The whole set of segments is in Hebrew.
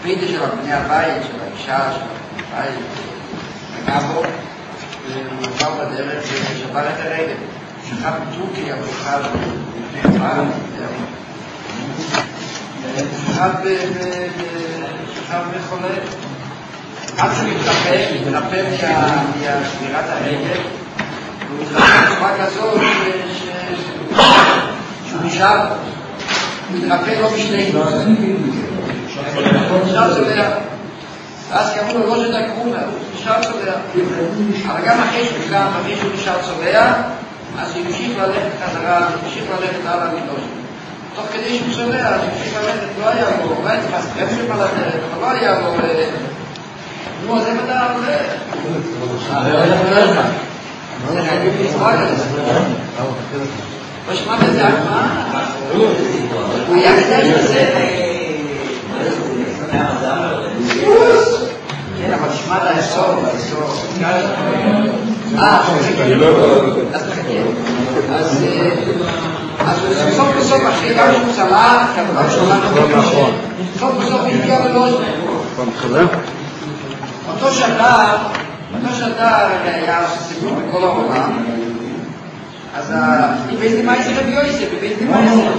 הקפידה של בני הבית, של האישה, של הבית, נגע בו, והוא עבר בדרך ושבר את הרגל. שכב בטורקיה, הוא שכב לפני פעם, שכב בחולה. עד שהוא מתרפא משבירת הרגל, והוא מתרפא בצורה כזאת שהוא נשאר, הוא מתרפא לא משני הוא נשאר צולע. ואז קראו לו לא שתקרומה, הוא נשאר צולע. אבל גם אחרי שהוא נשאר צולע, אז הוא המשיך ללכת חזרה, הוא המשיך ללכת הלאה מדוש. תוך כדי שהוא צולע, הוא המשיך ללכת, לא היה לו, אולי צריך להסתרפים על הדרך, אבל לא היה לו, נו, זה מדע על זה. זה חייבים לצבוע כזה. לא שמעת את זה, מה? הוא היה כדאי לזה. כן, אבל תשמע את האסור. אז סוף בסוף אחרי גם שהוא צלח, גם סוף בסוף הגיע ללוז. אותו שדר היה סיפור בכל העולם, אז בבית דמייסר רבי יוסף, בבית דמייסר,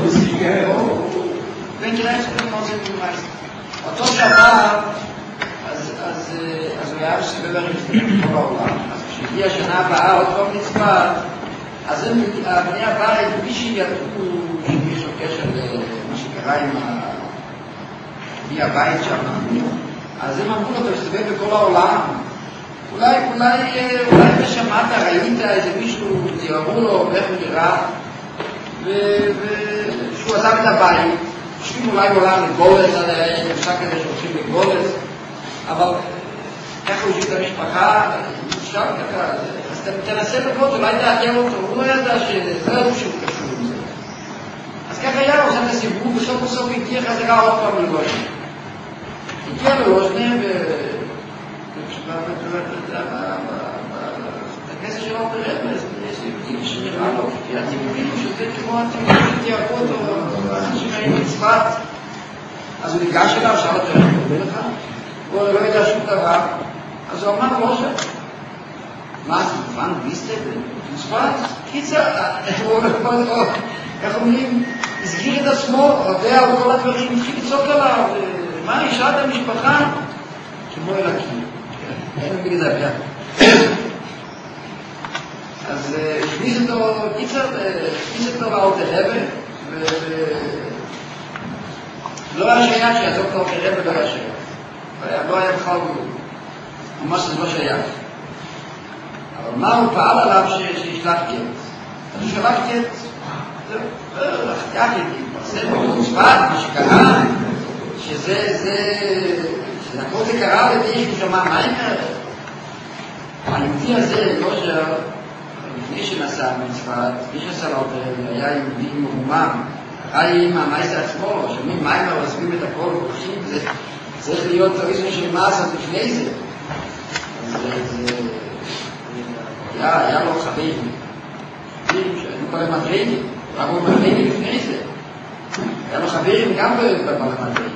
בן כדאי שכם מאוד זה דמייסר. אותו שדר, אז הוא היה שסיבר בכל העולם, אז כשהגיע השנה הבאה, עוד פעם נצפת, אז בני הבית, מי שידעו שיש לו קשר למה שקרה עם בני הבית שם, אז הם אמרו לו, אתה מסתובב בכל העולם, אולי שמעת, ראית איזה מישהו, תראו לו איך הוא נראה, ושהוא עזב את הבית, חושבים אולי עולם לגולס, נפסק כזה שהולכים לגולס, אבל ככה הוא שיט המשפחה, אפשר ככה, אז תנסה לראות, אולי תעקר אותו, הוא לא ידע שזה לא שהוא קשור עם זה. אז ככה היה, הוא עושה את הסיבוב, בסוף הגיע חזרה עוד פעם לגולס. הגיע לרוזנה בכסף שלו ברמז, סיבובים שנראה לו, כי הסיבובים שזה כמו הסיבובים שתיארו אותו, אנשים היו מצוות. אז הוא ניגש אליו, שאל אותו, איך קוראים לך? הוא לא ידע שום דבר, אז הוא אמר לו שם. מה, פן ביסטה במצוות? קיצר, איך אומרים, הסגיר את עצמו, יודע על כל הדברים, התחיל לצעוק עליו, מה נשארת המשפחה? כמו אלקים. אין לו בגלל זה. אז הכניס אותו, הכניס אותו לאוטה רבה, לא היה שייך שיעזוב את האוטה רבה, לא היה שייך. לא היה בכלל, ממש זה לא שייך. אבל מה הוא פעל עליו שישלח גט? אז הוא שלח גט, זהו, חתיאתי, התפרסם בצפת, מה שקרה, שהכל זה קרה לבי ששמע מה יקרה. היהודי הזה, לוז'ר, לפני שנסע מצפת, לפני שנסע לאוטר, היה יהודי מרומם, חי עם המייסר עצמו, שומעים מים ועוזבים את הכל, וחשים, זה צריך להיות איזו של מעשה לפני זה. היה לו חברים, שהיינו פרלמנטרים, רבו פרלמנטרים לפני זה. היה לו חברים גם בפרלמנטרים.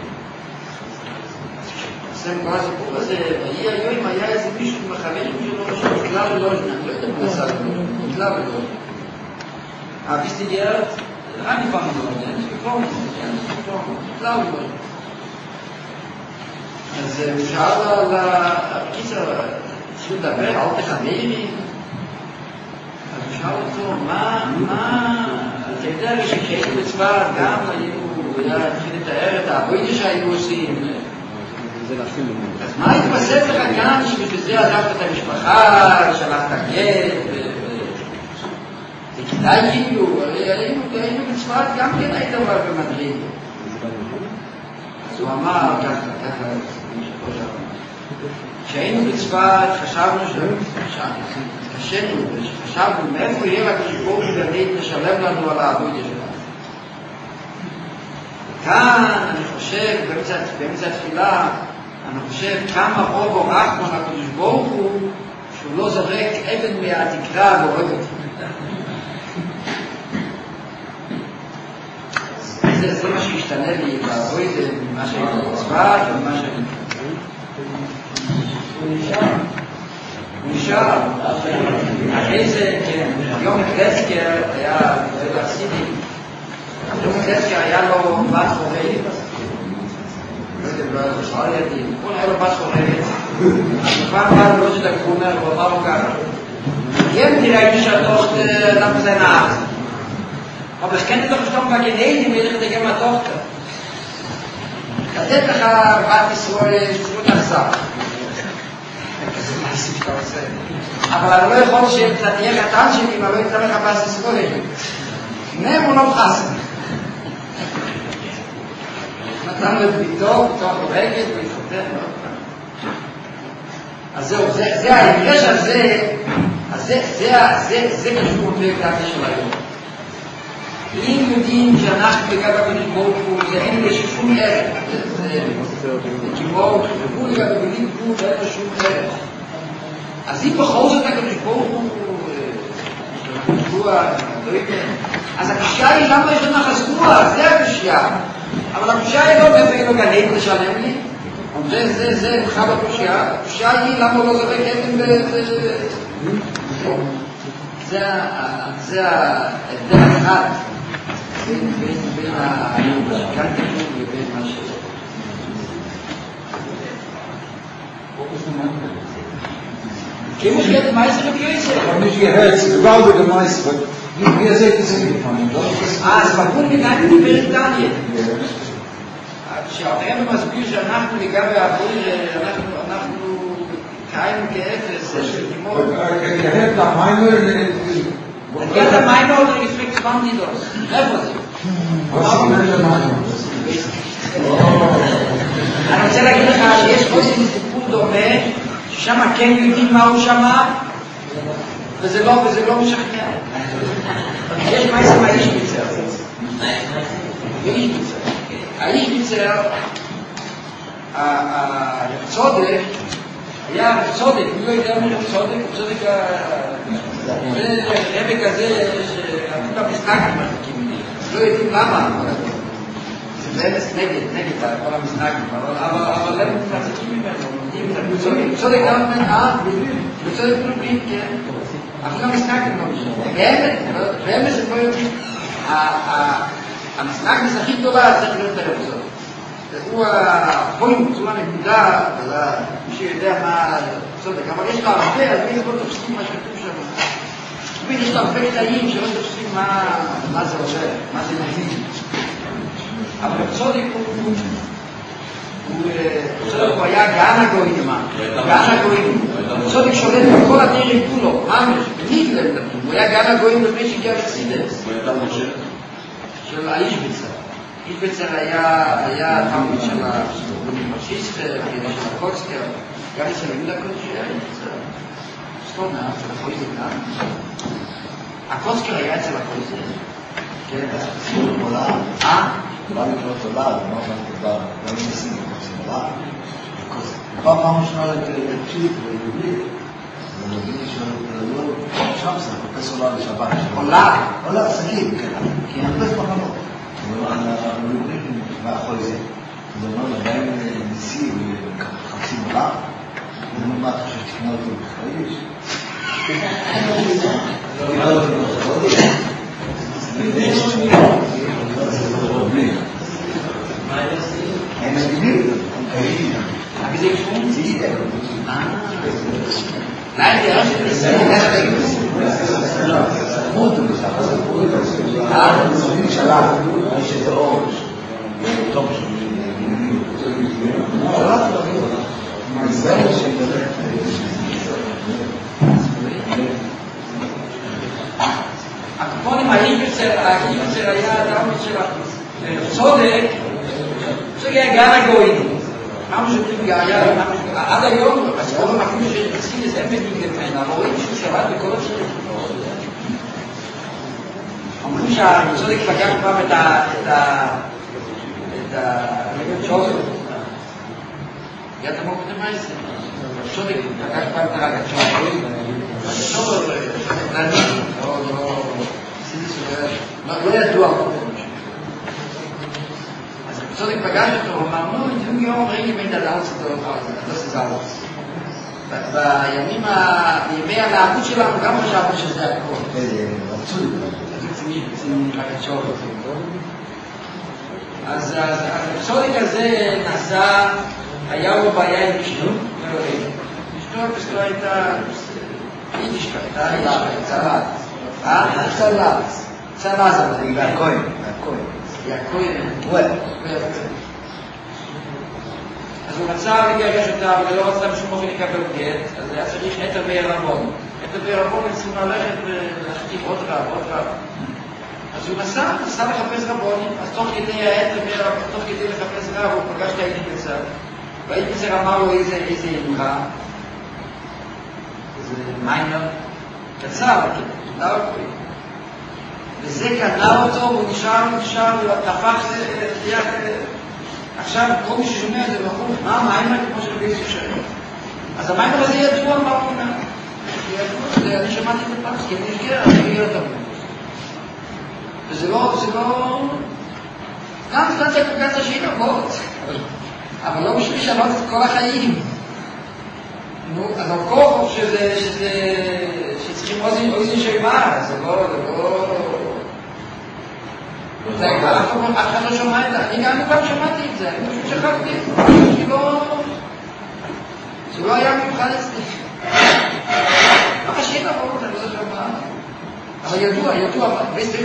כל הסיפור הזה, היום היה איזה מישהו עם החברים שלו שנקלע ללוז'נה, אני לא יודע מה עשה ללוז'נה, נקלע ללוז'נה. הביסטיגרת, אני פעם ללוז'נה, אני שפורם, נקלע ללוז'נה. אז הוא שאל על הקיצר, שהוא לדבר, אל תחמירי. אז הוא שאל אותו, מה, אתה יודע שכשהיינו בצפת, גם הוא היה התחיל לתאר את העבודה שהיינו עושים, אז מה התפסק לך כאן שבשביל זה עזבת את המשפחה, שלחת גט, זה כדאי כאילו, היינו בצפת גם כן היית כבר במדריד. אז הוא אמר ככה, כשהיינו בצפת חשבנו חשבנו מאיפה יהיה לקדוש ברוך הוא גדית לשלם לנו על העבודה שלנו. כאן אני חושב, באמצע התפילה, אני חושב כמה רוב או רחמן הקדוש ברוך הוא שהוא לא זורק אבן מהתקרה והורג אותי. זה מה משתנה לי בעבודה ממה שהייתי בצבא ומה שהייתי. הוא נשאר. אחרי זה, כן, יום קלצקר היה בסידי. יום קלצקר היה לו בת חורית. לא יודע, לא ידעתי. הוא היה לו בת חורית. אז פעם פעם לא שדקו אומר, הוא אמר לו ככה. Jem dir eigentlich doch nach seiner Art. Aber ich kenne doch schon mal genehmigen, wenn ich dir gerne Tochter. Das ist doch was ist so das Sache. Aber לא יכול שאתה תהיה קטן שלי, אבל לא יצא לך פס סגורי. נמו לא פחסן. נתן לו את ביתו, בתוך רגל, והתחתן לו. אז זהו, זה ההפרש הזה, זה קשור לפרקטה של היום. אם יודעים שאנחנו לגבי הקדוש ברוך הוא, זה אין לזה שום ערך. זה גיבור, הוא לגבי הקדוש ברוך הוא, אין לו שום ערך. אז אם בכל זאת הקדוש ברוך הוא, אז הקדושה היא למה יש לנו חזקוע, זה הקדושה. אבל הקדושה היא לא מאיפה לו גנית לשלם לי. זה אחד הקדושה. הקדושה היא למה הוא לא זוכר כתם זה ההבדל אחד בין הקנטים לבין מה ש... Kim muss jetzt Meister Kirche. Ich habe nicht gehört, es ist überall der Meister. Wie ihr seht, es ist hingefangen. Es war gut gegangen, die Beritanien. כשאתם מסביר שאנחנו לגבי העבודה, אנחנו קיים כאפס, של תימור. גהת המיימר... גהת המיימר זה לפני כמה נידוס. איפה זה? מה שאומר למיימר? אני רוצה להגיד לך שיש פה איזה סיפור דומה, ששם כן יודעים מה הוא שמע, וזה לא משכנע. יש מה זה מהאיש ביצר. ואיש ביצר. האיש ביצר, הצודק, היה צודק, מי לא יודע מי צודק? צודק זה רבק הזה שעשו במשחק מחכים לי. לא יודעים למה. זה באמת נגד כל המשחק, אבל הם מחזיקים ממנו. צודק גם צודק פלובים, כן. אפילו המשחק הם לא משנה. באמת זה לא יודעים. המשחק הכי גדולה צריך להיות הרבזות. הוא הפוינט, הוא הנקודה, מי שיודע מה צודק, אבל יש לו הרבה, אז מי לא תופסים מה שכתוב שם. יש לו הרבה קטעים שלא תופסים מה זה עושה, מה זה נתיב. אבל צודק הוא היה גאן הגויים, צודק שולט בכל הדרך כולו, ממש, ניגלם נתון, הוא היה גאן הגויים לפני שהגיע לסידס. של האיש ביצר. איש ביצר היה תלמיד של השיסטר, של הקוצקר, גם אצל יהודה קודש היה איש ביצר. סטונה, של הקויזיקה. הקוצקר היה אצל הקויזיקה. כן, זה עולה. עולה לקרוא עולה, זה לא דבר, לא נסים לקרוא עולה. פעם ראשונה לתקשיב ויהודי, זה מבין שלא, שם זה חופש עולה לשבת. עולה, סגיד, כן. כי אני חופש בחנות. אנחנו יודעים מאחורי זה. זה אומר, עדיין ניסי וחצי עולה. זה אומר, מה אתה חושב שתקנה אותו בחריש? תקנה אותו בחריש? אין מבינים? Aber sie kommt sie wieder. Nein, die erste ist Mutter gesagt. Ah, das ist nicht schlau. Ich hätte auch. Top. הקופונים האיבצר היה אדם של צודק, זה היה גן הגויים. מה שותים גאיה, עד היום, אז כל המקום שתקסים לזה בדיוק ממנה, אבל רואים שהוא שבת בכל השרים. אומרים שהצודק פגש פעם את הצ'וזר. אתה מוקדם מה זה? הצודק פגש פעם את הצ'וזר. הצ'וזר, לא ידוע. הצודק פגש אותו, הוא אמר, נו, du יום רגע בין דלאוץ אותו, אז זה אלוץ. בימי הנערות שלנו גם חשבנו שזה הכל. אז הצודק הזה נעשה, היה לו בעיה עם אשתו. אשתו הייתה יידישקה, צלעת. צלעת זה בגלל הכהן. אז הוא רצה לגרש אותה, אבל לא רצה בשום אופן לקבל גט, אז היה צריך את בעירבון. את בעירבון הם צריכים ללכת ולהחתים עוד רב. אז הוא נסע לחפש רבונים, אז תוך כדי לחפש רב, הוא פגש את האידיפצר. והאידיפצר אמר לו איזה אמרה, איזה מיינר, קצר, וזה קנה אותו, והוא נשאר, תפח ליד, עכשיו כל מי ששומע את זה בחור, מה המיינר כמו של ביסו שלו? אז המיינר הזה ידוע מה הוא אומר. אני שמעתי את זה פעם, כי אני נשגר, אני אגיד אותם. וזה לא... גם סטנציה קוקציה שהיא רבות, אבל לא בשביל לשנות את כל החיים. נו, אז הכוח שצריכים אוזן שמה, זה לא... אף אחד לא שומע את זה, אני גם פעם שמעתי את זה, אני פשוט שכחתי, זה לא היה מיוחד אצלי. מה חשאי רבות, אני לא שמע. אבל ידוע, בסדר,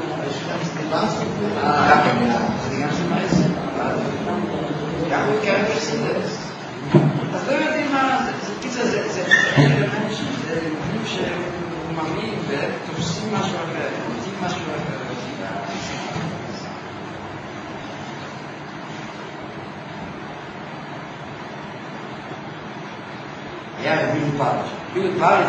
זה גם שמע את זה. גם הוא קרב פרסידס. אז לא יודעים מה, זה אלמנט שהוא מאמין ותופסים משהו אחר, עובדים משהו אחר. היה בילי פאריץ'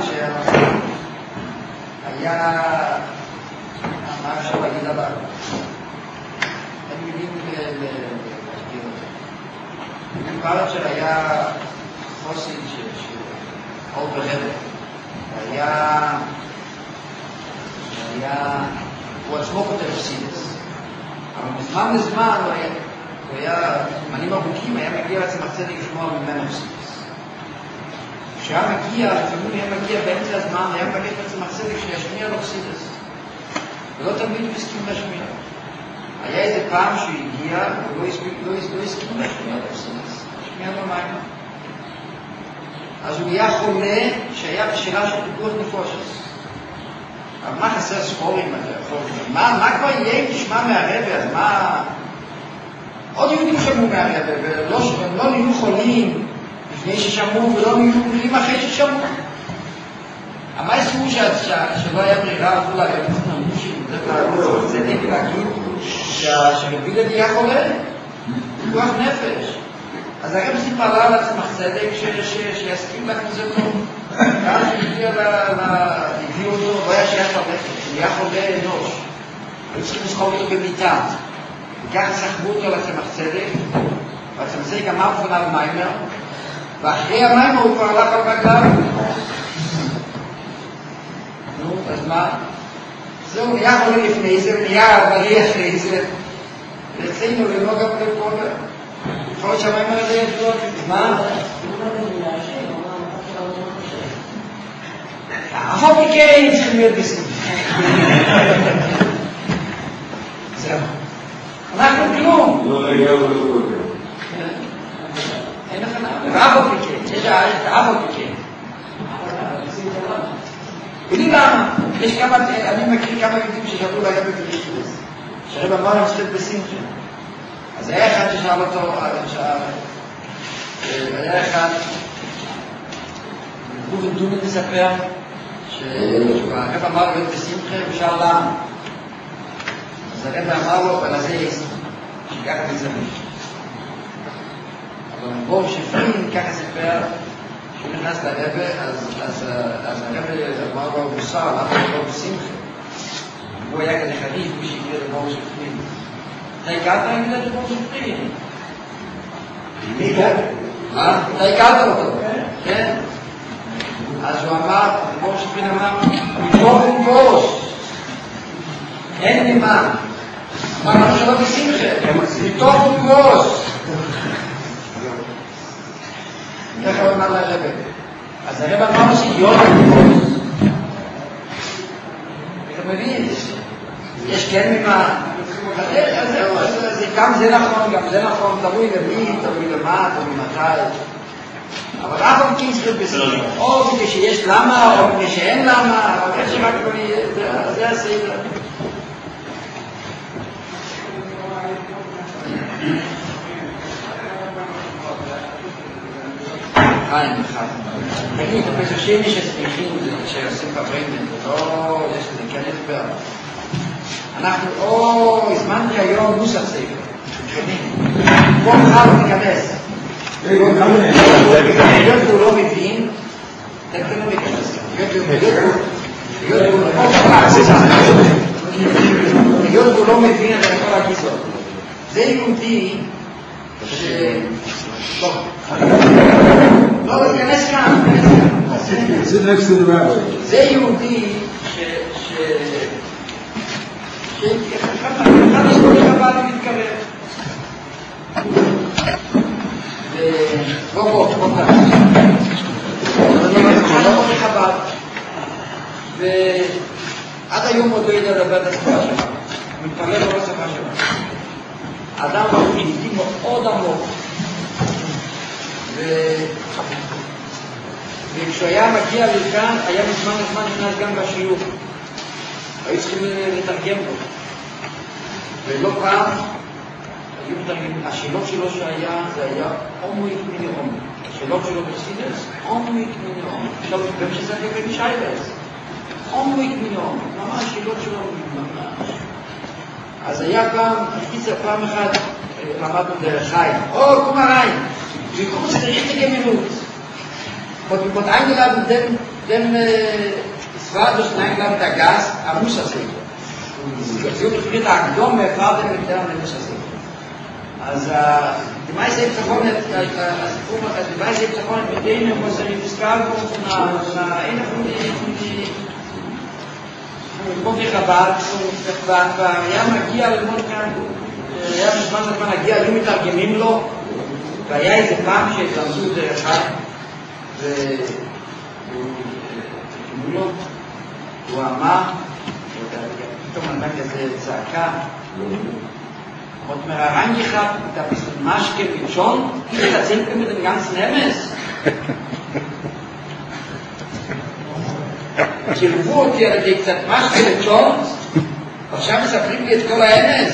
היה מה אפשר להגיד עליו. אין מילים להסביר אותו. בילי פאריץ' היה חוסן של אור ברבק. הוא עצמו כותב פסידס. אבל מזמן לזמן הוא היה, זמנים ארוכים, היה מגיע לעצמך צדק לשמוע ממנו פסידס. כשהיה מגיע, לפעמים היה מגיע באמצע הזמן, היה מבקש בעצם צדק שישמיע לו פסידס. ולא תמיד הוא הסכים להשמיע. היה איזה פעם שהוא הגיע, הוא לא הסכים להשמיע לו פסידס. להשמיע לו מים. אז הוא היה חולה שהיה בשאלה של פיתוח נפושס. אבל מה חסר ספורים? מה כבר יהיה אם תשמע מהרבא? אז מה... עוד יהודים שמעו מהרבא, והם לא נהיו חולים לפני ששמעו, ולא נהיו חולים אחרי ששמעו. מה יסעו שלא היה ברירה אפילו להגיד את המושים? זה נגד להגיד שרבי לוי היה חולה? פיתוח נפש. אז הרב סיפר לה על עצמך צדק שיסכים לה כזה טוב. ואז הביאו אותו, הוא היה שייך ללכת, הוא היה חולה אנוש. היו צריכים לסחוב אותו במיטה. וככה סחבו אותו לעצמך צדק, והצמצק אמר פניו מיימר, ואחרי המיימר הוא כבר הלך על רגליו. נו, אז מה? זהו, נהיה חולה לפני זה, נהיה בריא אחרי זה. ואצלנו לא גם לפה. יכול להיות שהמיימר הזה ידוע, מה? אף מכן צריכים להיות בסוף. זהו. אנחנו כלום. לא נגיע ולא אין לך נעם. אף מכן. יש אף מכן. יודעים למה? יש כמה, אני מכיר כמה יהודים ששאלו לה גם בקריסטוס. שרב אמר להם שתת בשמחה. אז היה אחד ששאל אותו, היה אחד, גובן דומן מספר, שהרב אמר לו להיות בשמחה, ושאל למה. אז הרב אמר לו, אבל זה יש, שככה תזמין. אבל בור שפרין, ככה ספר, שהוא נכנס לרב, אז הרב אמר לו, מוסר, למה הוא לא בשמחה? הוא היה כזה חריף, מי שהגיע לבור שפרין. אתה הגעת להגיד את בור שפרין? מי הגעת? אתה הגעת אותו? כן. אז הוא אמר, בור שפרין אמר, מתוך ובוש, אין לי מה אמרנו שלא בשמחה, מתוך וגרוס. ככה הוא אמר לרבא. אז הרבא אמר שיום וגרוס. אתה מבין? יש כן ממה. אז זהו, גם זה נכון, גם זה נכון, תלוי למי, תלוי למה, תלוי מתי. אבל אף פעם כן צריך בסדר. או בגלל שיש למה, או בגלל שאין למה, אבל איך שרק לא יהיה, זה הסדר. חיים, אחד. תגיד, הפסק שני שסמיכים, שעושים פבריימן, לא, יש לזה כן הסבר. אנחנו, הזמנתי היום נוסח ספר. פה מחר ניכנס. היות הוא לא מבין, אתם לא ניכנס. היות הוא לא מבין, אתה יכול להגיד זאת. זה יהודי ש... לא, ניכנס כאן. זה יהודי אחד השתולי חב"ד מתקרב. בוא כאן. אחד השתולי חב"ד. ועד היום עוד לא ידע לדבר את השפה שלך. מתפלל לא בשפה שלך. האדם הוא יהודי מאוד עמוק. וכשהוא היה מגיע לכאן, היה מזמן נכנס גם בשיעור. היו צריכים לתרגם לו. ולא פעם, היו מתרגמים. השאלות שלו שהיה, זה היה הומואיק מיני הומואיק. השאלות שלו בסידס, הומואיק מיני הומואיק. עכשיו, גם שזה היה במשייבס. הומואיק מיני הומואיק. ממש, השאלות שלו ממש. אז היה פעם אחת, למדנו דרך חיים. קומה rein. Wir gucken uns die richtige Minute. Und wir wurden eingeladen, denn es war durch den eingeladen der Gast am Musa-Seder. Sie haben gefragt, der Dom, der Vater mit der Musa-Seder. Also, die meisten Episoden, die meisten Episoden mit denen, wo sie in die Skala kommt, von einer von die Kofi Chabad, והיה מגיע ללמוד כאן, היה מזמן להגיע, היו מתרגמים לו, והיה איזה פעם שהתלמדו דרך אחד, ותקנו לו, הוא אמר, פתאום נתן כזה צעקה, und mir reingehabt, da bist du Maschke mit John, ich erzählte mit dem ganzen Emmes. שילבו אותי על ידי קצת משהו לג'ונס, ועכשיו מספרים לי את כל האמס.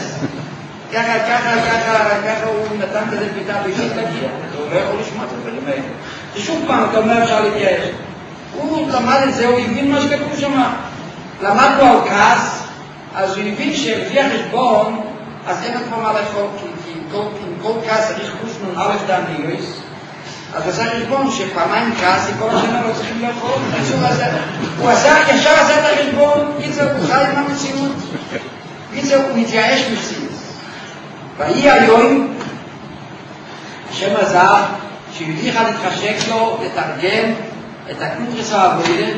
ככה הוא נתן כזה ביטה בישית להגיע. הוא לא יכול לשמוע את הדברים האלה. ששוב פעם, אתה אומר אפשר להתייאש. הוא למד את זה, הוא הבין מה שכתוב שם. למד לו על כעס, אז הוא הבין שלפי החשבון, אז אין כבר מה לאכול, כי עם כל כעס צריך חוש א' דן ליויס. אז עשה חשבון שפעמיים כעס, כל השנה לא צריכים לאכול. הוא ישר עשה את החשבון, קיצר הוא חי עם המציאות. קיצר הוא מתייאש מציאות. ויהי היום, השם עזר, שיהודי אחד התחשק לו לתרגם את הקונטרס העבודה,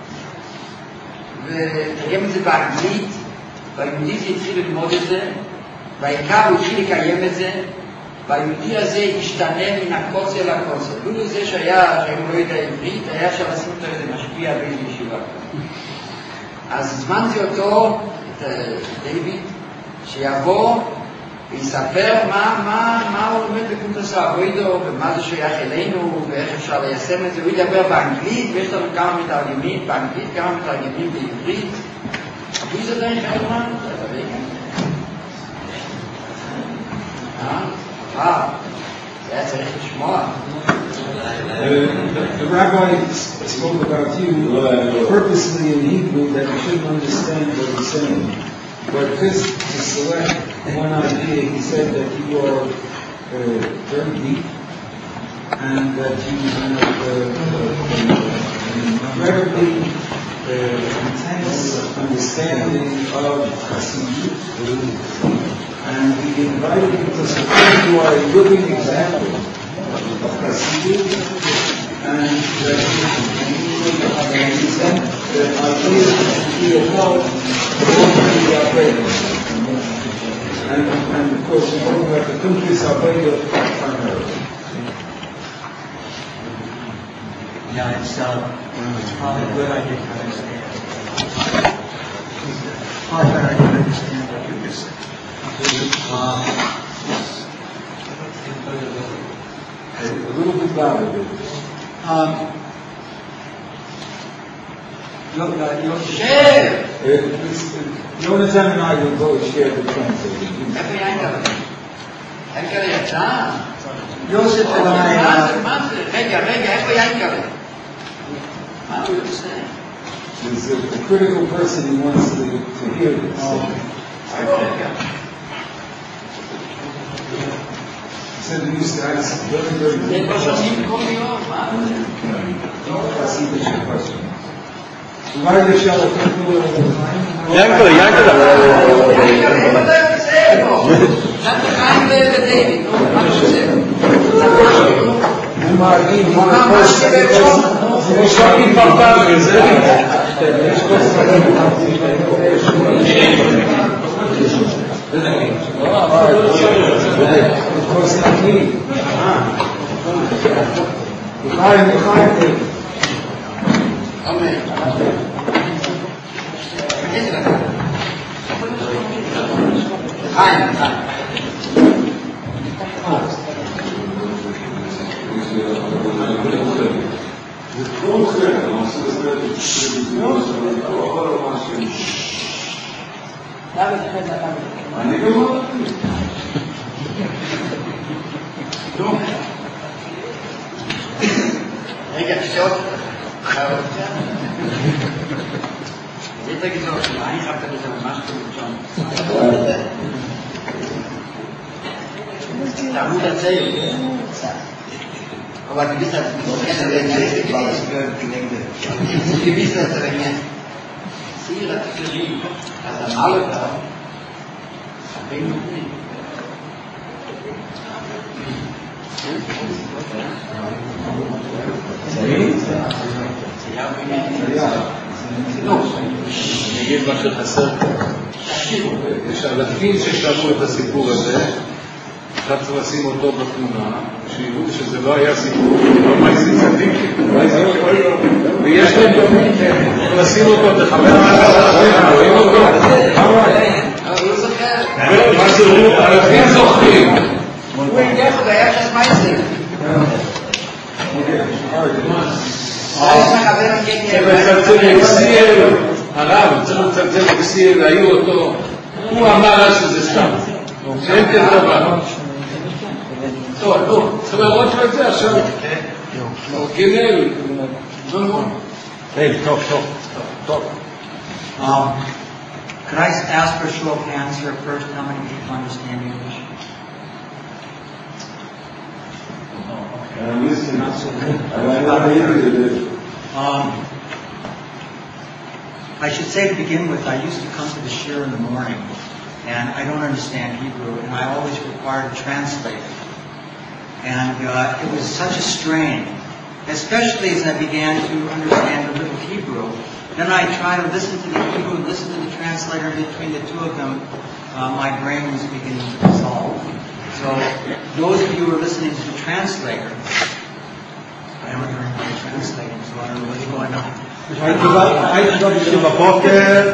ותרגם את זה באנגלית, והיהודי זה התחיל ללמוד את זה, והעיקר הוא התחיל לקיים את זה, והיהודי הזה השתנה מן הקוצר לקוצר. לא זה שהיה, שהוא לא יודע עברית, היה אפשר לשים אותו איזה משפיע באיזו ישיבה. אז הזמנתי אותו, את דיוויד, שיבוא ויספר מה הוא לומד בקונטרס העבודה, ומה זה שייך אלינו, ואיך אפשר ליישם את זה. הוא ידבר באנגלית, ויש לנו כמה מתרגמים באנגלית, כמה מתרגמים בעברית. אבל זה די חיימן, זה די חיימן. That's a shmor. The rabbi spoke about you purposely in Hebrew that you shouldn't understand what he's saying. But just to select one idea, he said that you are very deep and that you have incredibly intense understanding of Chassidut. And we invited you to support you are a living example of Chassidut, and that you present the ideas that we have held over the And of course, we're talking about the countries Arbeiga primarily. Yeah, it's probably a good idea to understand. Probably better to understand what you just said. A little bit louder. Jonathan and I will both share the translating. Joseph and I, There's a critical person who wants to hear this. He said he used to ask very, very good questions. Why the shall I come to Yankele. אני אגיד מה שחסר פה. יש אלפים ששמעו את הסיפור הזה, עכשיו צריך לשים אותו בתמונה, שיראו שזה לא היה סיפור, לא מייסי צדיק, ויש להם דומים, לשים אותו בחמש רואים אותו. מה זה הוא? אלפים זוכרים. הוא הגיע לך, היה שם מייסי. צריך לצלצל לקסיר, הרב, צריך לצלצל לקסיר, להעיר אותו, הוא אמר שזה סתם, אין כזה דבר. טוב, צריך לראות לו את זה עכשיו. אורגינל. טוב. Could I ask for a show of hands here first? How many people understand English? I should say to begin with, I used to come to the shir in the morning, and I don't understand Hebrew, and I always required a translator. And it was such a strain, especially as I began to understand a little Hebrew. Then I try to listen to the Hebrew, listen to the translator. Between the two of them, my brain was beginning to dissolve. So those of you who are listening to the translator, I haven't heard anybody translating, so I don't know what's going on. הייתי בבוקר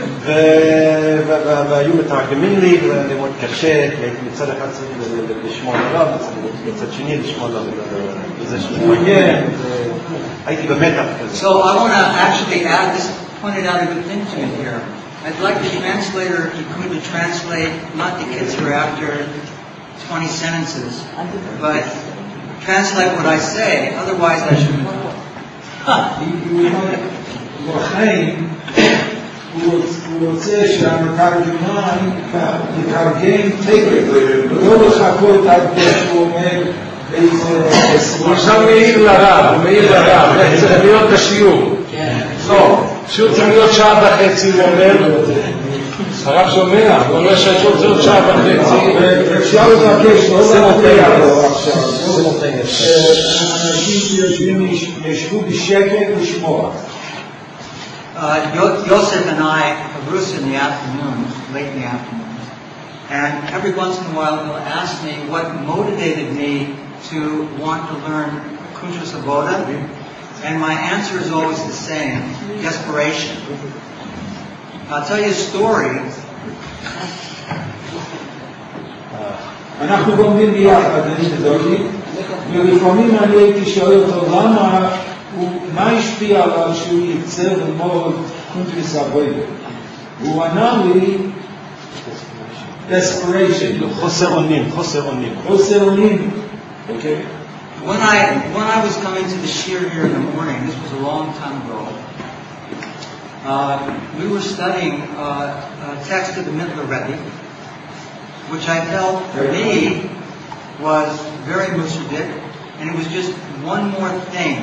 והיו מתרגמים לי וזה מאוד קשה, מצד אחד צריך לשמוע עליו, מצד שני לשמוע עליו וזה שמעניין, הייתי במתח כזה. So I want to actually add this, pointed out a good thing to me here. I'd like the translator, he could translate not the kitzur after 20 sentences, but translate what I say, otherwise I shouldn't. הוא רוצה שהמתרגמן יתרגם תקף, ולא לחכות עד שהוא אומר איזה... הוא עכשיו מעיר לרב, צריך להיות בשיעור. שיעור צריך להיות שעה וחצי, הוא אומר, הרב שומע, הוא אומר שהשיעור צריך להיות שעה וחצי. אפשר לבקש, לא להפריע לו עכשיו. אנשים ישבו בשקט לשמוע. Yosef and I, Bruce in the afternoon, late in the afternoon, And every once in a while he'll ask me what motivated me to want to learn Kuntrus Avoda. And my answer is always the same, desperation. I'll tell you a story. אנחנו לומדים ביחד, אני וזוהי, ולפעמים אני הייתי שואל אותו מה השפיע עליו שהוא יצא ללמוד קונטרס אבוידה. הוא ענה לי desperation. חוסר אונים. Okay. When I was coming to the shir here in the morning, this was a long time ago, we were studying a text of the Mittler Rebbe, which I felt for me was very Musadik, and it was just one more thing.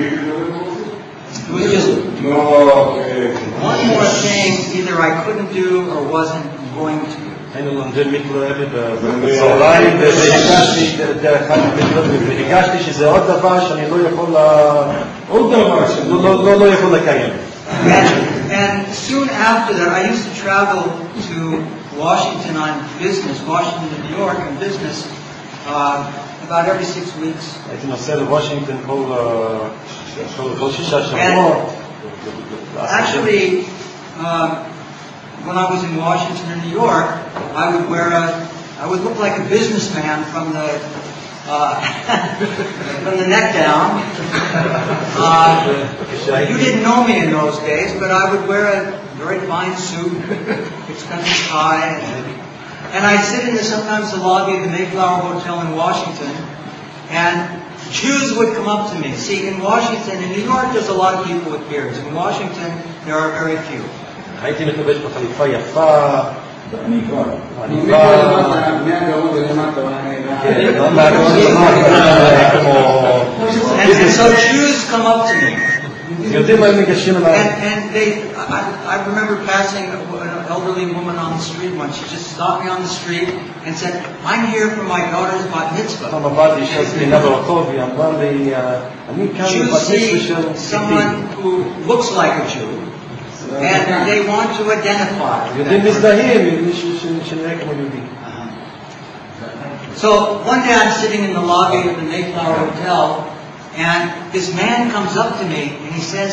It was just one more thing either I couldn't do or wasn't going to do. היינו לומדים מיטלר רבי בצהריים, והרגשתי שזה עוד דבר שאני לא יכול לקיים. And soon after that, I used to travel to Washington on business, Washington to New York on business, about every 6 weeks. הייתי נוסע לוושינגטון כל 6 שבועות. Actually, when I was in Washington and New York, I would look like a businessman from the neck down. You didn't know me in those days, but I would wear a very fine suit, expensive tie, and I'd sit in sometimes the lobby of the Mayflower Hotel in Washington, and Jews would come up to me. See, in Washington, in New York, there's a lot of people with beards. In Washington, there are very few. הייתי מקבל בחליפה יפה, And so Jews come up to me. יודעים מה הם ניגשים אליי. And I remember passing an elderly woman on the street once. She just stopped me on the street and said, "I'm here for my daughter's bat mitzvah." פעם הבאה אישה זמינה ברחוב, היא אמרה לי, אני כאן בבת Jews מצווה see של someone who looks like a Jew, and they want to identify. יודעים מזדהים עם מישהו שנראה כמו יהודי. So one day I'm sitting in the lobby of the Mayflower Hotel, and this man comes up to me and he says,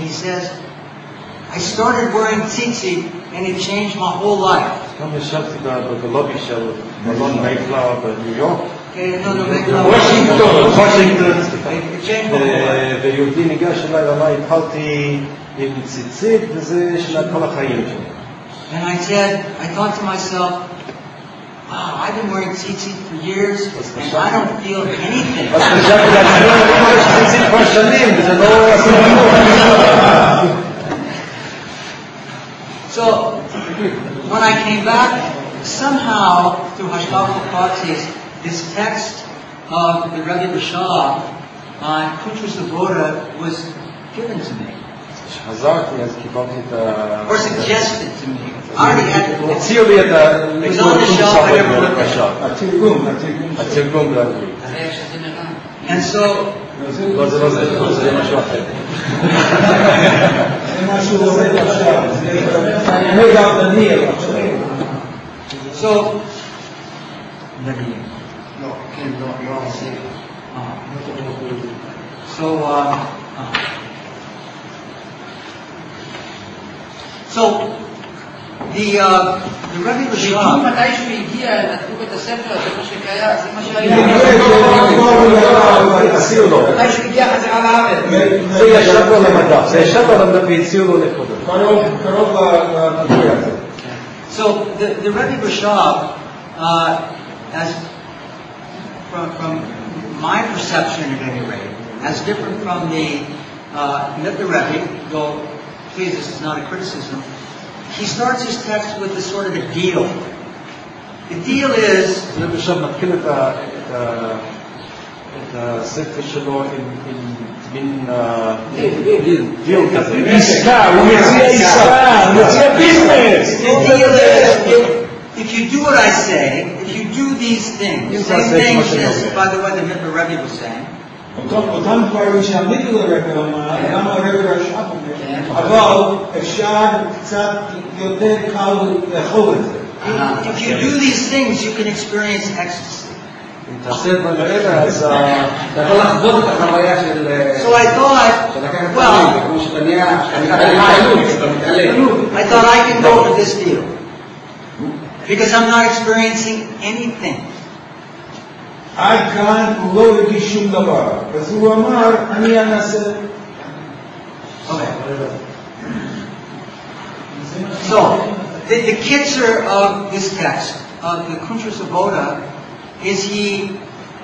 "I started wearing tzitzit and it changed my whole life." גם ישבתי בלובי של מלון מייפלאואר בניו יורק. וושינגטון. ויהודי ניגש אליי ואמר, התחלתי עם ציצית וזה שנה כל החיים שלי. And I thought to myself, wow, I've been wearing tzitzit for years and I don't feel anything. אז חשבתי לעצמי, אני אומר שציצית כבר שנים וזה לא עשו כלום. So, when I came back, somehow, through Hashgacha Pratis, this text of the Rebbe Rashab on Kuntrus Avoda was given to me. חזרתי, אז קיבלתי את Or suggested to me. I already had it. הציעו לי את It was on the shelf, I never looked at it. התרגום באנגלית. And so, לא, זה משהו אחר. זה משהו עובד עכשיו, זה גם דניאל עכשיו. So, no, you're all safe. So the Rebbe Rashab. מתי שהוא הגיע, נתנו את הספר, זה מה שקיים, זה מה שהיה. מתי שהוא הגיע חזרה לארץ. זה ישב לו למדף, זה ישב לו למדף והציעו לו נקודות. קרוב לפרק הזה. So the Rebbe Rashab, as from my perception at any rate, as different from the Mittler Rebbe, though please this is not a criticism, he starts his text with a sort of a deal. The deal is... Rebbe Rashab מתחיל את הספר שלו עם מין דיל כזה. עסקה, הוא מציע עסקה, הוא מציע ביזנס. The deal is, if you do what I say, if you do these things, same things as, by the way, the Mittler Rebbe was saying, אותם דברים שעמיתי לרבי אמר, גם הרבי רש"ב אומר, אבל אפשר קצת יותר קל לאכול את זה. If you do these things, you can experience ecstasy. אם תעשה את דברים האלה, אז אתה יכול לחוות את החוויה של... So I thought, I thought I can go to this deal. Because I'm not experiencing anything. עד כאן הוא לא הרגיש שום דבר. אז הוא אמר, אני אנסה. Okay. So, the kitzur of this text, of the Kuntres Aboda, is he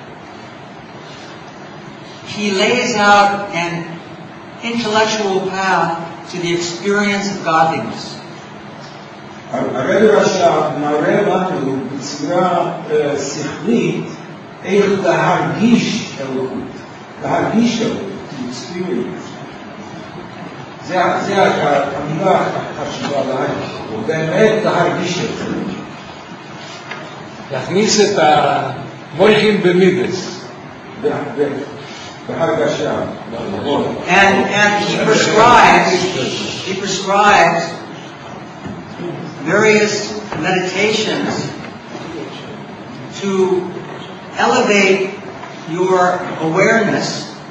lays out an intellectual path to the experience of godliness. הרבי רש"ב מראה לנו בצורה שכלית איך להרגיש אלוקות. להרגיש אלוקות, to experience. זה המילה החשובה להרגיש. באמת להרגיש את זה. להכניס את המויכים במידס. בהרגשה. And he prescribes various meditations to elevate your awareness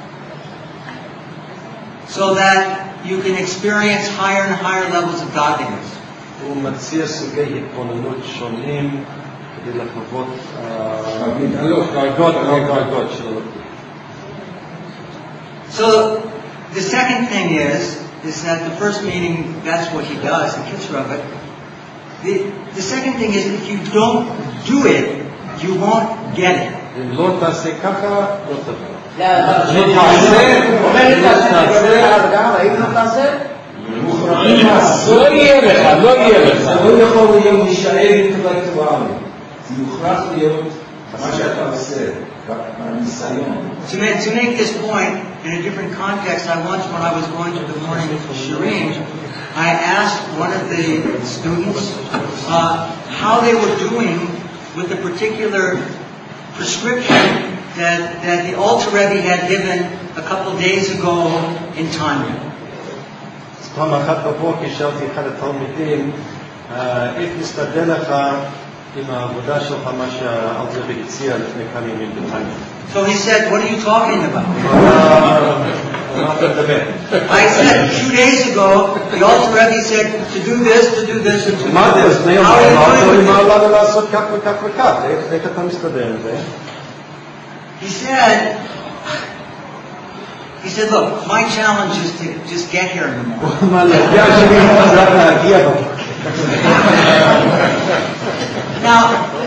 so that you can experience higher and higher levels of godliness. הוא מציע סוגי התבוננות שונים כדי לחוות דרגות של אלוקות. So the second thing is that the first meeting, that's what he does, the kitzur of it. The second thing is if you don't do it, you won't get it. אם לא תעשה ככה, לא תבין. לא יהיה לך. זה לא יכול להיות להישאר אינטלקטואלי. זה מוכרח להיות מה שאתה עושה, בניסיון. To make this point in a different context, when I was going to the morning shirim, I asked one of the students how they were doing with the particular prescription that the Alter Rebbe had given a couple of days ago in Tanya. פעם אחת בבוקר שאלתי אחד התלמידים, איך מסתדר לך עם העבודה שלך מה שהאלטר רבי הציע לפני כמה ימים בטניה? So he said, what are you talking about? I said 2 days ago, the Alter Rebbe said to do this, and to do this. מה זה? אז נאום, מה לנו לעשות כך וכך וכך? איך אתה מסתדר עם זה? He said, look, my challenge is to just get here in the morning. Now,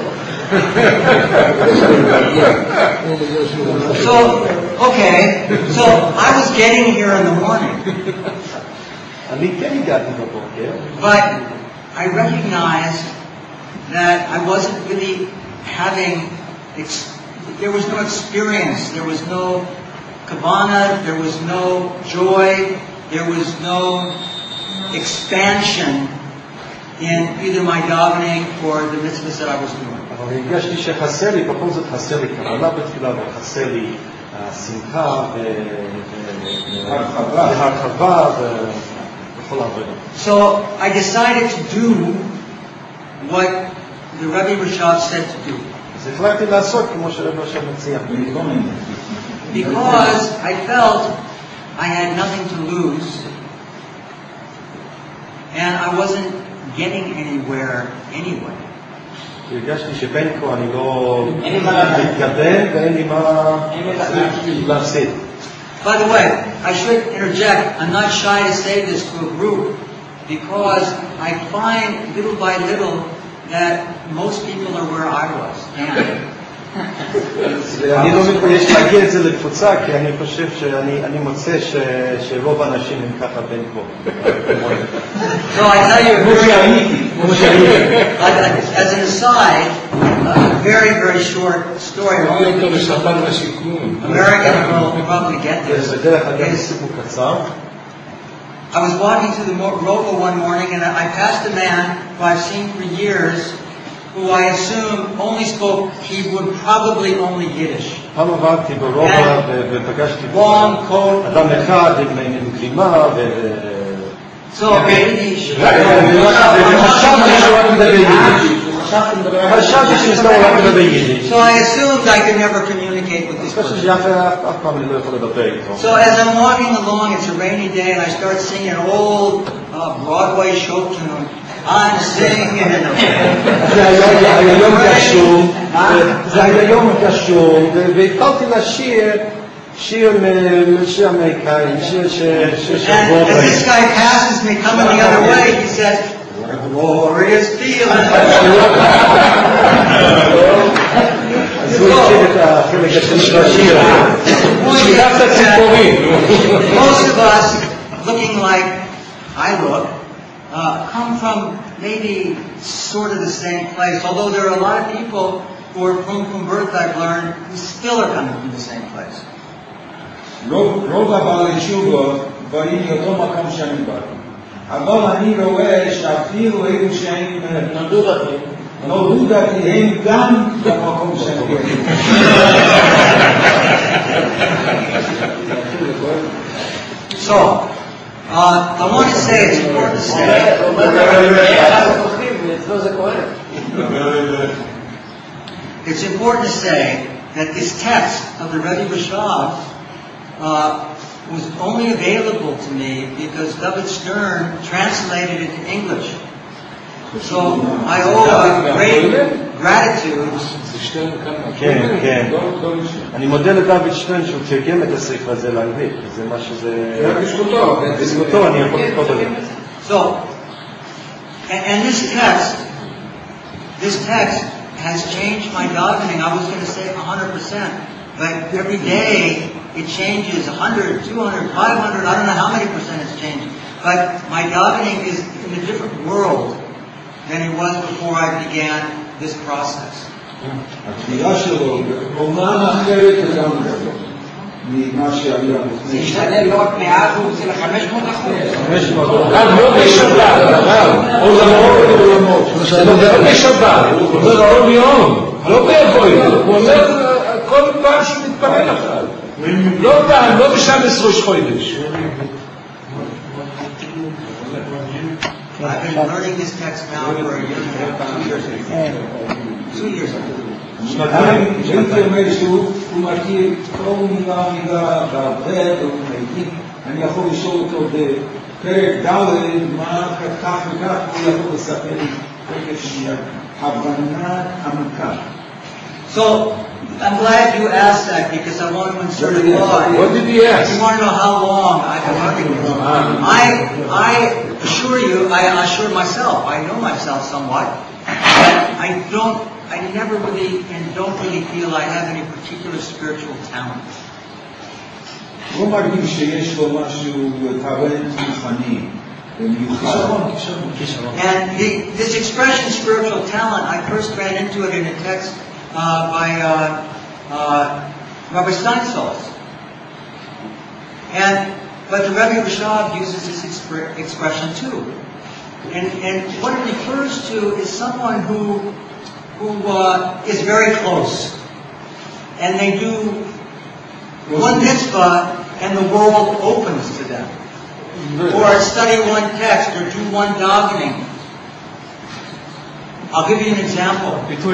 so I was getting here in the morning. But I recognized that I wasn't really there was no experience, there was no Kavanah, there was no joy, there was no expansion in either my davening or the mitzvahs that I was doing. אבל הרגשתי שחסר לי, בכל זאת חסר לי קבלה בתפילה וחסר לי שמחה והרחבה וכל העבודה. So I decided to do what the Rebbe Rashab said to do. אז החלטתי לעשות כמו שרבי רש"ב מציע. Because I felt I had nothing to lose and I wasn't getting anywhere anyway. הרגשתי שבין כה אני לא מתקדם ואין לי מה להפסיד. By the way, I should interject, I'm not shy to say this to a group because I find little by little that most people are where I was. אני לא מתבייש להגיד את זה לקבוצה, כי אני חושב שאני מוצא שרוב האנשים הם ככה בין כה. So I tell you, as an aside, a very, very short story. American will probably get this. I was walking through the Rovo one morning and I passed a man who I've seen for years who I assume only spoke Hebrew, probably only Yiddish. פעם עברתי ברובע ופגשתי Long coat. אדם אחד עם גלימה So, Yiddish. חשבתי שמסתובב רק מדבר יידיש. So I assumed I could never communicate with this חשבתי person. שאף פעם אני לא יכול לדבר איתו. So as I'm walking along, it's a rainy day, and I start singing an old Broadway show tune. I'm singing in the זה היה יום גשום, והתחלתי לשיר שיר אמריקאי, שיר And as this guy passes me coming the other way, he says, "What a glorious feeling." אז הוא התחיל את החלק השני של השיר. Most of us, looking like I look, come from maybe sort of the same place, although there are a lot of people who are from birth, I've learned, who still are coming from the same place. רוב הבעלי תשובות באים לאותו מקום שאני בא. אבל אני רואה שאפילו אלו שהם נולדו דתי, הם גם במקום שאני בא. So, I want to say it's important to say it's important to say that this text of the Rebbe Rashab was only available to me because David Stern translated it to English. So I owe a great gratitude. כן, כן. אני מודה לדוד שטרן שהוא תרגם את הספר הזה לאנגלית. זה מה שזה... בזכותו אני יכול לקרוא בזה. So, and this text has changed my davening. I was going to say 100%, but every day it changes 100, 200, 500. I don't know how many percent it's changed. But my davening is in a different world than it was before I began this process. התפילה שלו בעונה אחרת לגמרי ממה שהיה לפני. זה ישתנה לא רק 100%, אלא 500%. לא בשבת, עולמות. זה לא בשבת, הוא אומר העול יום, לא באבוי, הוא אומר כל פעם שהוא מתפלל אחר. לא פעם, לא בשבס ראש חודש. I've been learning this text now for a year and a half, 2 years ago. הייתי אומר שהוא מכיר כל מילה בעבר ובמיידים. אני יכול לשאול אותו בפרק ד' מה כך וכך הוא יכול לספר פרק הבנה עמוקה. So, I'm glad you asked that because I want to insert a law. What did he ask? You want to know how long I've been learning this? I assure you, I assure myself, I know myself somewhat, but I never really and don't really feel I have any particular spiritual talent. לא מרגיש שיש לו משהו טלנט רוחני במיוחד. And this expression, spiritual talent, I first ran into it in a text by Rabbi Steinsaltz. But the Rebbe Rashab uses this expression too. And what it refers to is someone who is very close. And they do one mitzvah and the world opens to them. Or study one text or do one davening. I'll give you an example.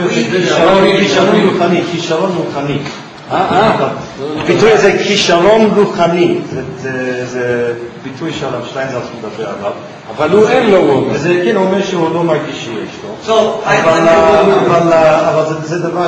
כישרון רוחני. ביטוי הזה כישרון רוחני. זה ביטוי שהרב שטיינזלץ מדבר עליו. אבל הוא אין לו. וזה כן אומר שהוא לא מרגיש שיש לו. אבל זה דבר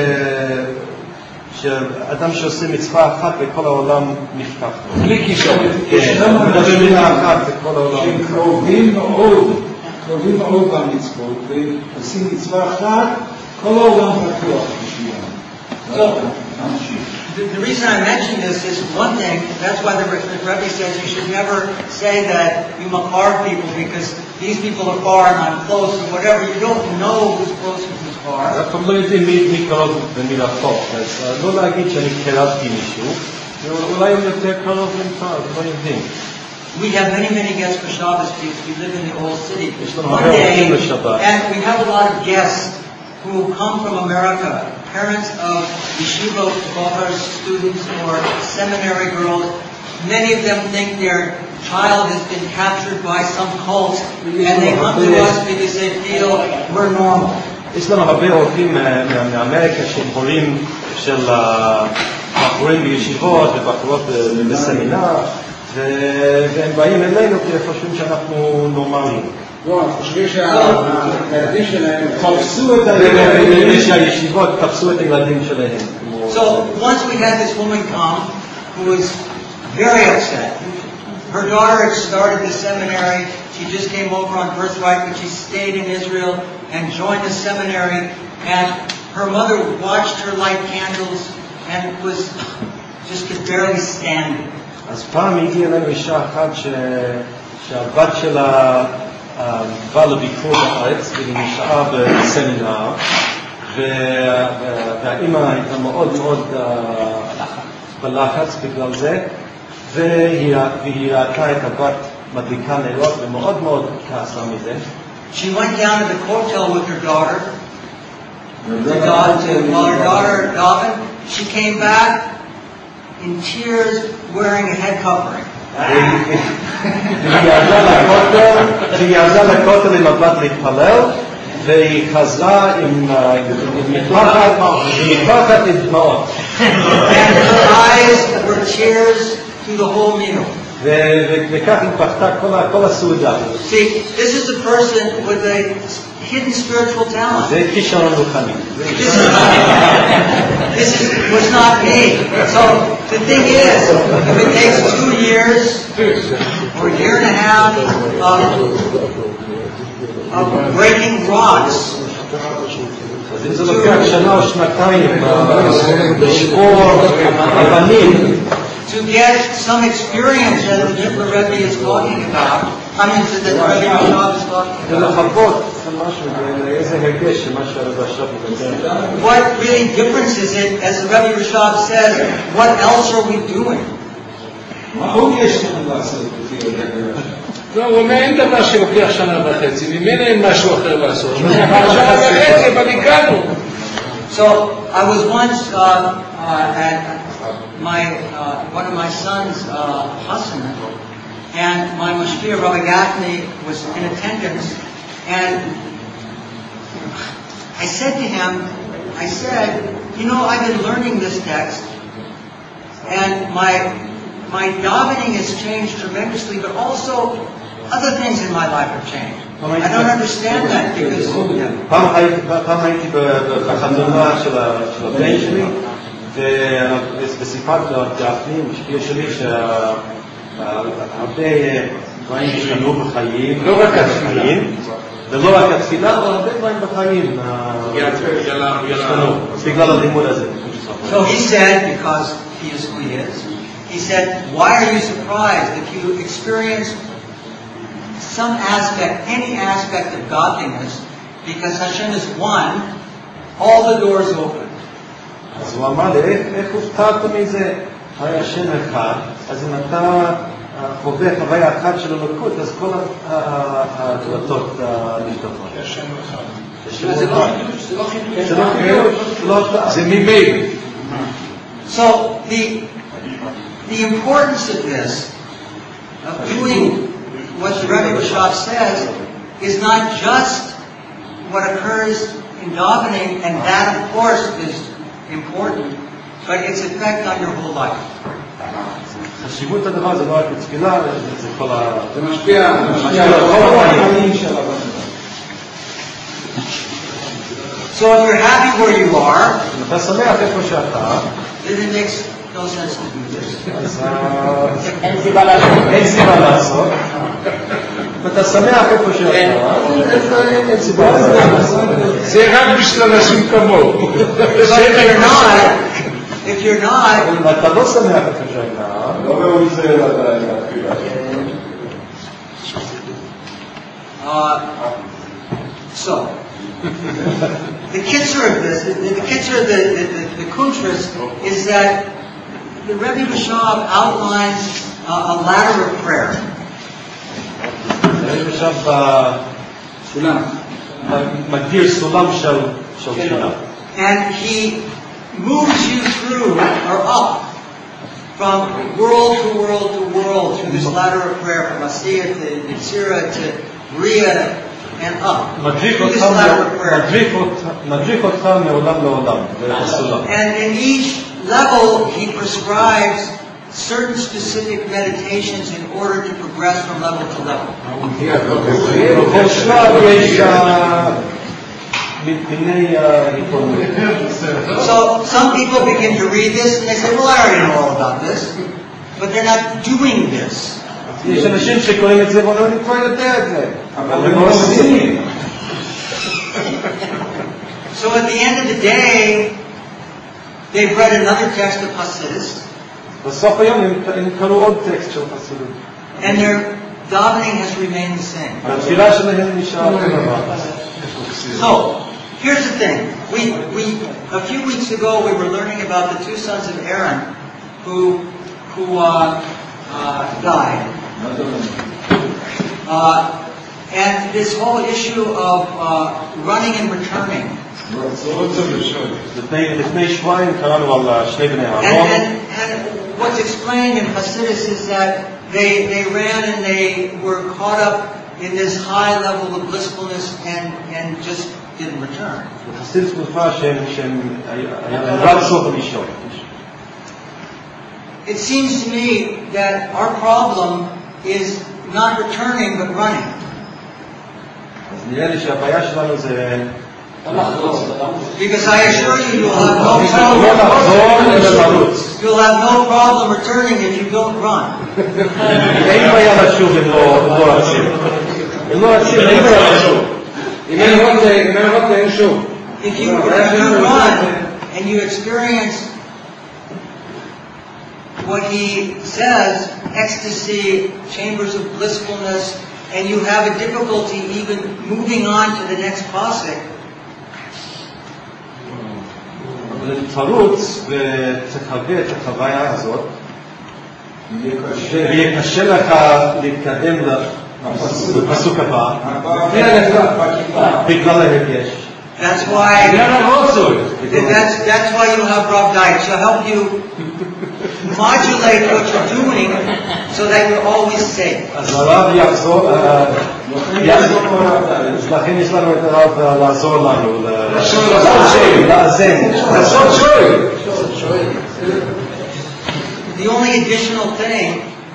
שאדם שעושה מצווה אחת וכל העולם נפתח לו. בלי כישרון. מדבר מילה אחת וכל העולם. שהם קרובים מאוד במצוות, ועושים מצווה אחת, כל העולם פתוח בשבילם. The reason I mention this is one thing, that's why the Rebbe says you should never say that you makar people because these people are far and I'm close and whatever. You don't know who's close and who's far. אף פעם לא יודעים מי קרוב ומי רחוק. אז לא להגיד שאני קרבתי מישהו, אולי הוא יותר קרוב ממך, לא יודעים. We have many guests for Shabbos because we live in the old city. One day, and we have a lot of guests who come from America, parents of yeshiva bohar students or seminary girls, many of them think their child has been captured by some cult, and they come to us because they feel we're normal. יש לנו הרבה עובדים מאמריקה שהם הורים של בחורים בישיבות ובחורות בסמינר, והם באים אלינו כי הם חושבים שאנחנו נורמליים. לא, אנחנו חושבים שהילדים שלהם תפסו את הילדים. שהישיבות תפסו את הילדים שלהם. So once we had this woman come who was very upset. Her daughter had started the seminary. She just came over on birthright, but she stayed in Israel and joined the seminary. And her mother watched her light candles and was just could barely stand it. אז פעם הגיעה אלינו אישה אחת שהבת שלה באה לביקור בארץ והיא נשארה בסמינר, והאימא הייתה מאוד מאוד בלחץ בגלל זה, והיא ראתה את הבת מדליקה נרות ומאוד מאוד כעסה מזה. She went down to the hotel with her daughter. While her daughter davened, she came back in tears, wearing a head covering. והיא ירדה לכותל עם הבת להתפלל, והיא חזרה עם מטפחת עם דמעות. And her eyes were tears through the whole meal. וכך היא פחתה כל הסעודה. See, this is a person with a hidden spiritual talent. זה כישרון רוחני. This was not me. So the thing is, if it takes 2 years or a year and a half of breaking rocks, אז אם זה לוקח שנה או שנתיים לשבור אבנים, to get some experience that the Hitler Rebbe is talking about, I mean that the Rebbe Rashab is talking about. ולחוות משהו, איזה הרגש שמה שהרב רש"ב מדבר. What really difference is it, as the Rebbe Rashab says, what else are we doing? מה עוד יש לנו לעשות? לא, הוא אומר, אין דבר שלוקח שנה וחצי, ממנו אין משהו אחר לעשות. שנה וחצי, אבל הגענו. So, I was once at one of my son's chasana, and my mashpia, Rabbi Gaffney, was in attendance, and I said to him, you know, I've been learning this text, and my davening has changed tremendously, but also other things in my life have changed. I don't understand that because... פעם הייתי בחתונה של הבן שלי, וסיפרתי לו גפני, משפיע שלי, שהרבה דברים השתנו בחיים, לא רק התפילה, ולא רק התפילה, אבל הרבה דברים בחיים השתנו, בגלל הלימוד הזה. So he said, because he is who he is, he said, why are you surprised if you experience some aspect, any aspect of godliness, because Hashem is one, all the doors open. אז הוא אמר לי, איך הופתעת מזה? היה השם אחד, אז אם אתה חווה חוויה אחת של אלוקות, אז כל הדלתות נפתחות. השם אחד. זה לא חידוש. זה ממילא. So the importance of this, of doing what the Rebbe Rashab says, is not just what occurs in davening, and that of course is important, but its effect on your whole life. חשיבות הדבר זה לא רק בתפילה, זה כל זה משפיע על כל החיים של הבן. So if you're happy where you are, אם אתה שמח איפה שאתה, then it makes no sense to do this. אז אין סיבה לעשות. ואתה שמח איפה שאתה, אין סיבה לעשות. זה רק בשביל אנשים כמוהו. If you're not, אם אתה לא שמח איפה שאתה, לא ראוי זה להתחילה. So, the kitzur of this, the kitzur of the kuntras is that the Rebbe Rashab outlines a ladder of prayer. אני עכשיו מגדיר סולם And he moves you through or up from world to world to world through this ladder of prayer, from Asiya to Yetzirah to Bria and up. Through this ladder of prayer. And in each level, he prescribes certain specific meditations in order to progress from level to level. So some people begin to read this and they say, well, I already know all about this, but they're not doing this. So at the end of the day, they've read another text of Hasidus, and their davening has remained the same. So, here's the thing. A few weeks ago, we were learning about the two sons of Aaron who died. And this whole issue of running and returning. And what's explained in Hasidus is that they ran and they were caught up in this high level of blissfulness and just didn't return. It seems to me that our problem is not returning but running. Because I assure you, you'll have no problem returning if you don't run. If you run and you experience what he says, ecstasy, chambers of blissfulness, and you have a difficulty even moving on to the next pasuk, תרוץ ותחווה את החוויה הזאת ויהיה קשה לך להתקדם לפסוק הבא בגלל ההרגש. That's why you have Rav Deitch to help you modulate what you're doing so that you're always safe. אז הרב יחזור, לכן יש לנו את הרב לעזור לנו, לאזן. The only additional thing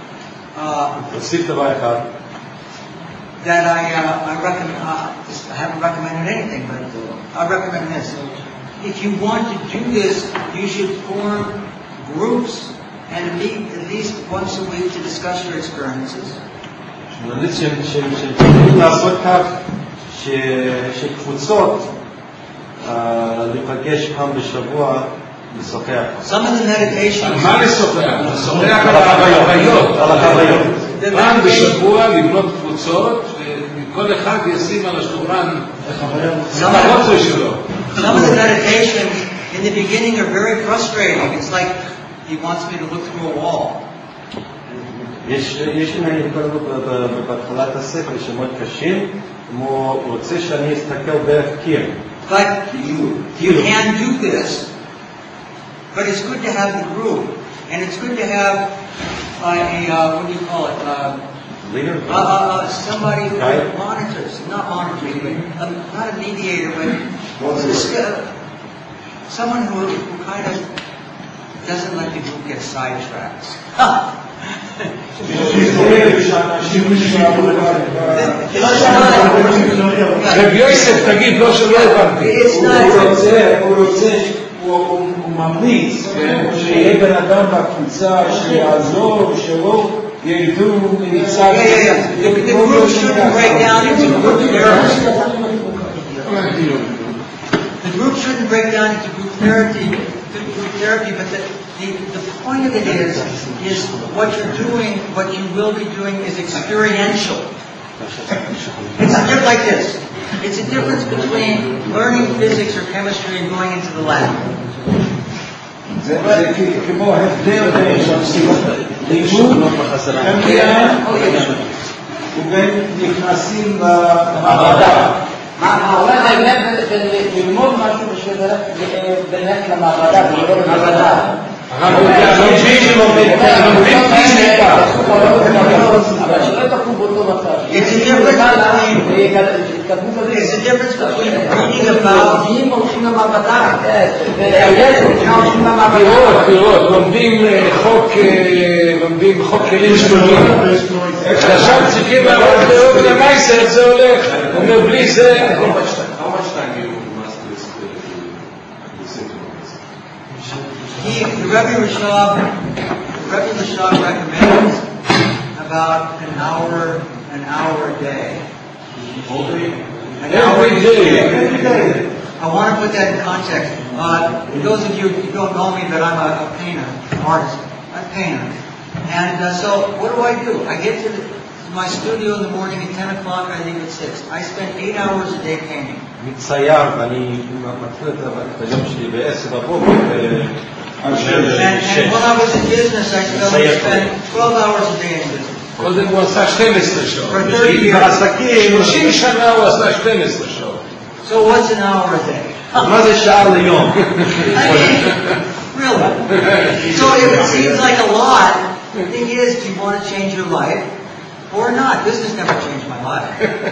that I recommend, I haven't recommended anything, but I recommend this. If you want to do this, you should form groups and meet at least once a week to discuss your experiences. לעשות כך שקבוצות להיפגש פעם בשבוע לשוחח. Some of the meditations. מה לשוחח? לשוחח על החוויות. פעם בשבוע לבנות קבוצות וכל אחד ישים על השולחן את החוצה שלו. Some of the meditations in the beginning are very frustrating. It's like he wants me to look through a wall. יש בהתחלת הספר שמות קשים, כמו רוצה שאני אסתכל דרך קיר. But you can do this, but it's good to have the group, and it's good to have what do you call it? Leader? Somebody who monitors, not a mediator, but someone who kind of doesn't let the group get sidetracked. רב יוסף, תגיד, לא שלא הבנתי. הוא ממליץ שיהיה בן אדם בקבוצה שיעזור ושלא ירדו מצד. The group shouldn't break down into group therapy, but the point of it is what you're doing, what you will be doing is experiential. It's a difference like this. It's a difference between learning physics or chemistry and going into the lab. זה כמו הבדל בין לימוד ובין נכנסים למעבדה. מה ההבדל בין ללמוד משהו בשביל ללכת למעבדה, זה לא במעבדה. לומדים פיזיקה. אבל שלא יתקעו באותו מצב. It's a difference between reading about... אם הולכים למעבדה, הולכים למעבדה. תראו, לומדים חוק כלים שונים. עכשיו צריכים לראות למייסר, זה הולך. אומר, בלי זה... The Rebbe Rashab recommends about an hour a day. Every day. I want to put that in context. Those of you who don't know me, but I'm a painter, artist. I'm a painter. And so what do? I get to my studio in the morning at 10 o'clock, I leave at 6. I spend 8 hours a day painting. מצייר, ואני מתחיל את היום שלי ב-10 בבוקר. And when I was in business, I spent 12 hours a day in business. קודם הוא עשה 12 שעות. For 30 years. בעסקים, 30 שנה הוא עשה 12 שעות. So what's an hour a day? מה זה שעה ליום? Really? So if it seems like a lot, the thing is, do you want to change your life or not? Business never changed my life.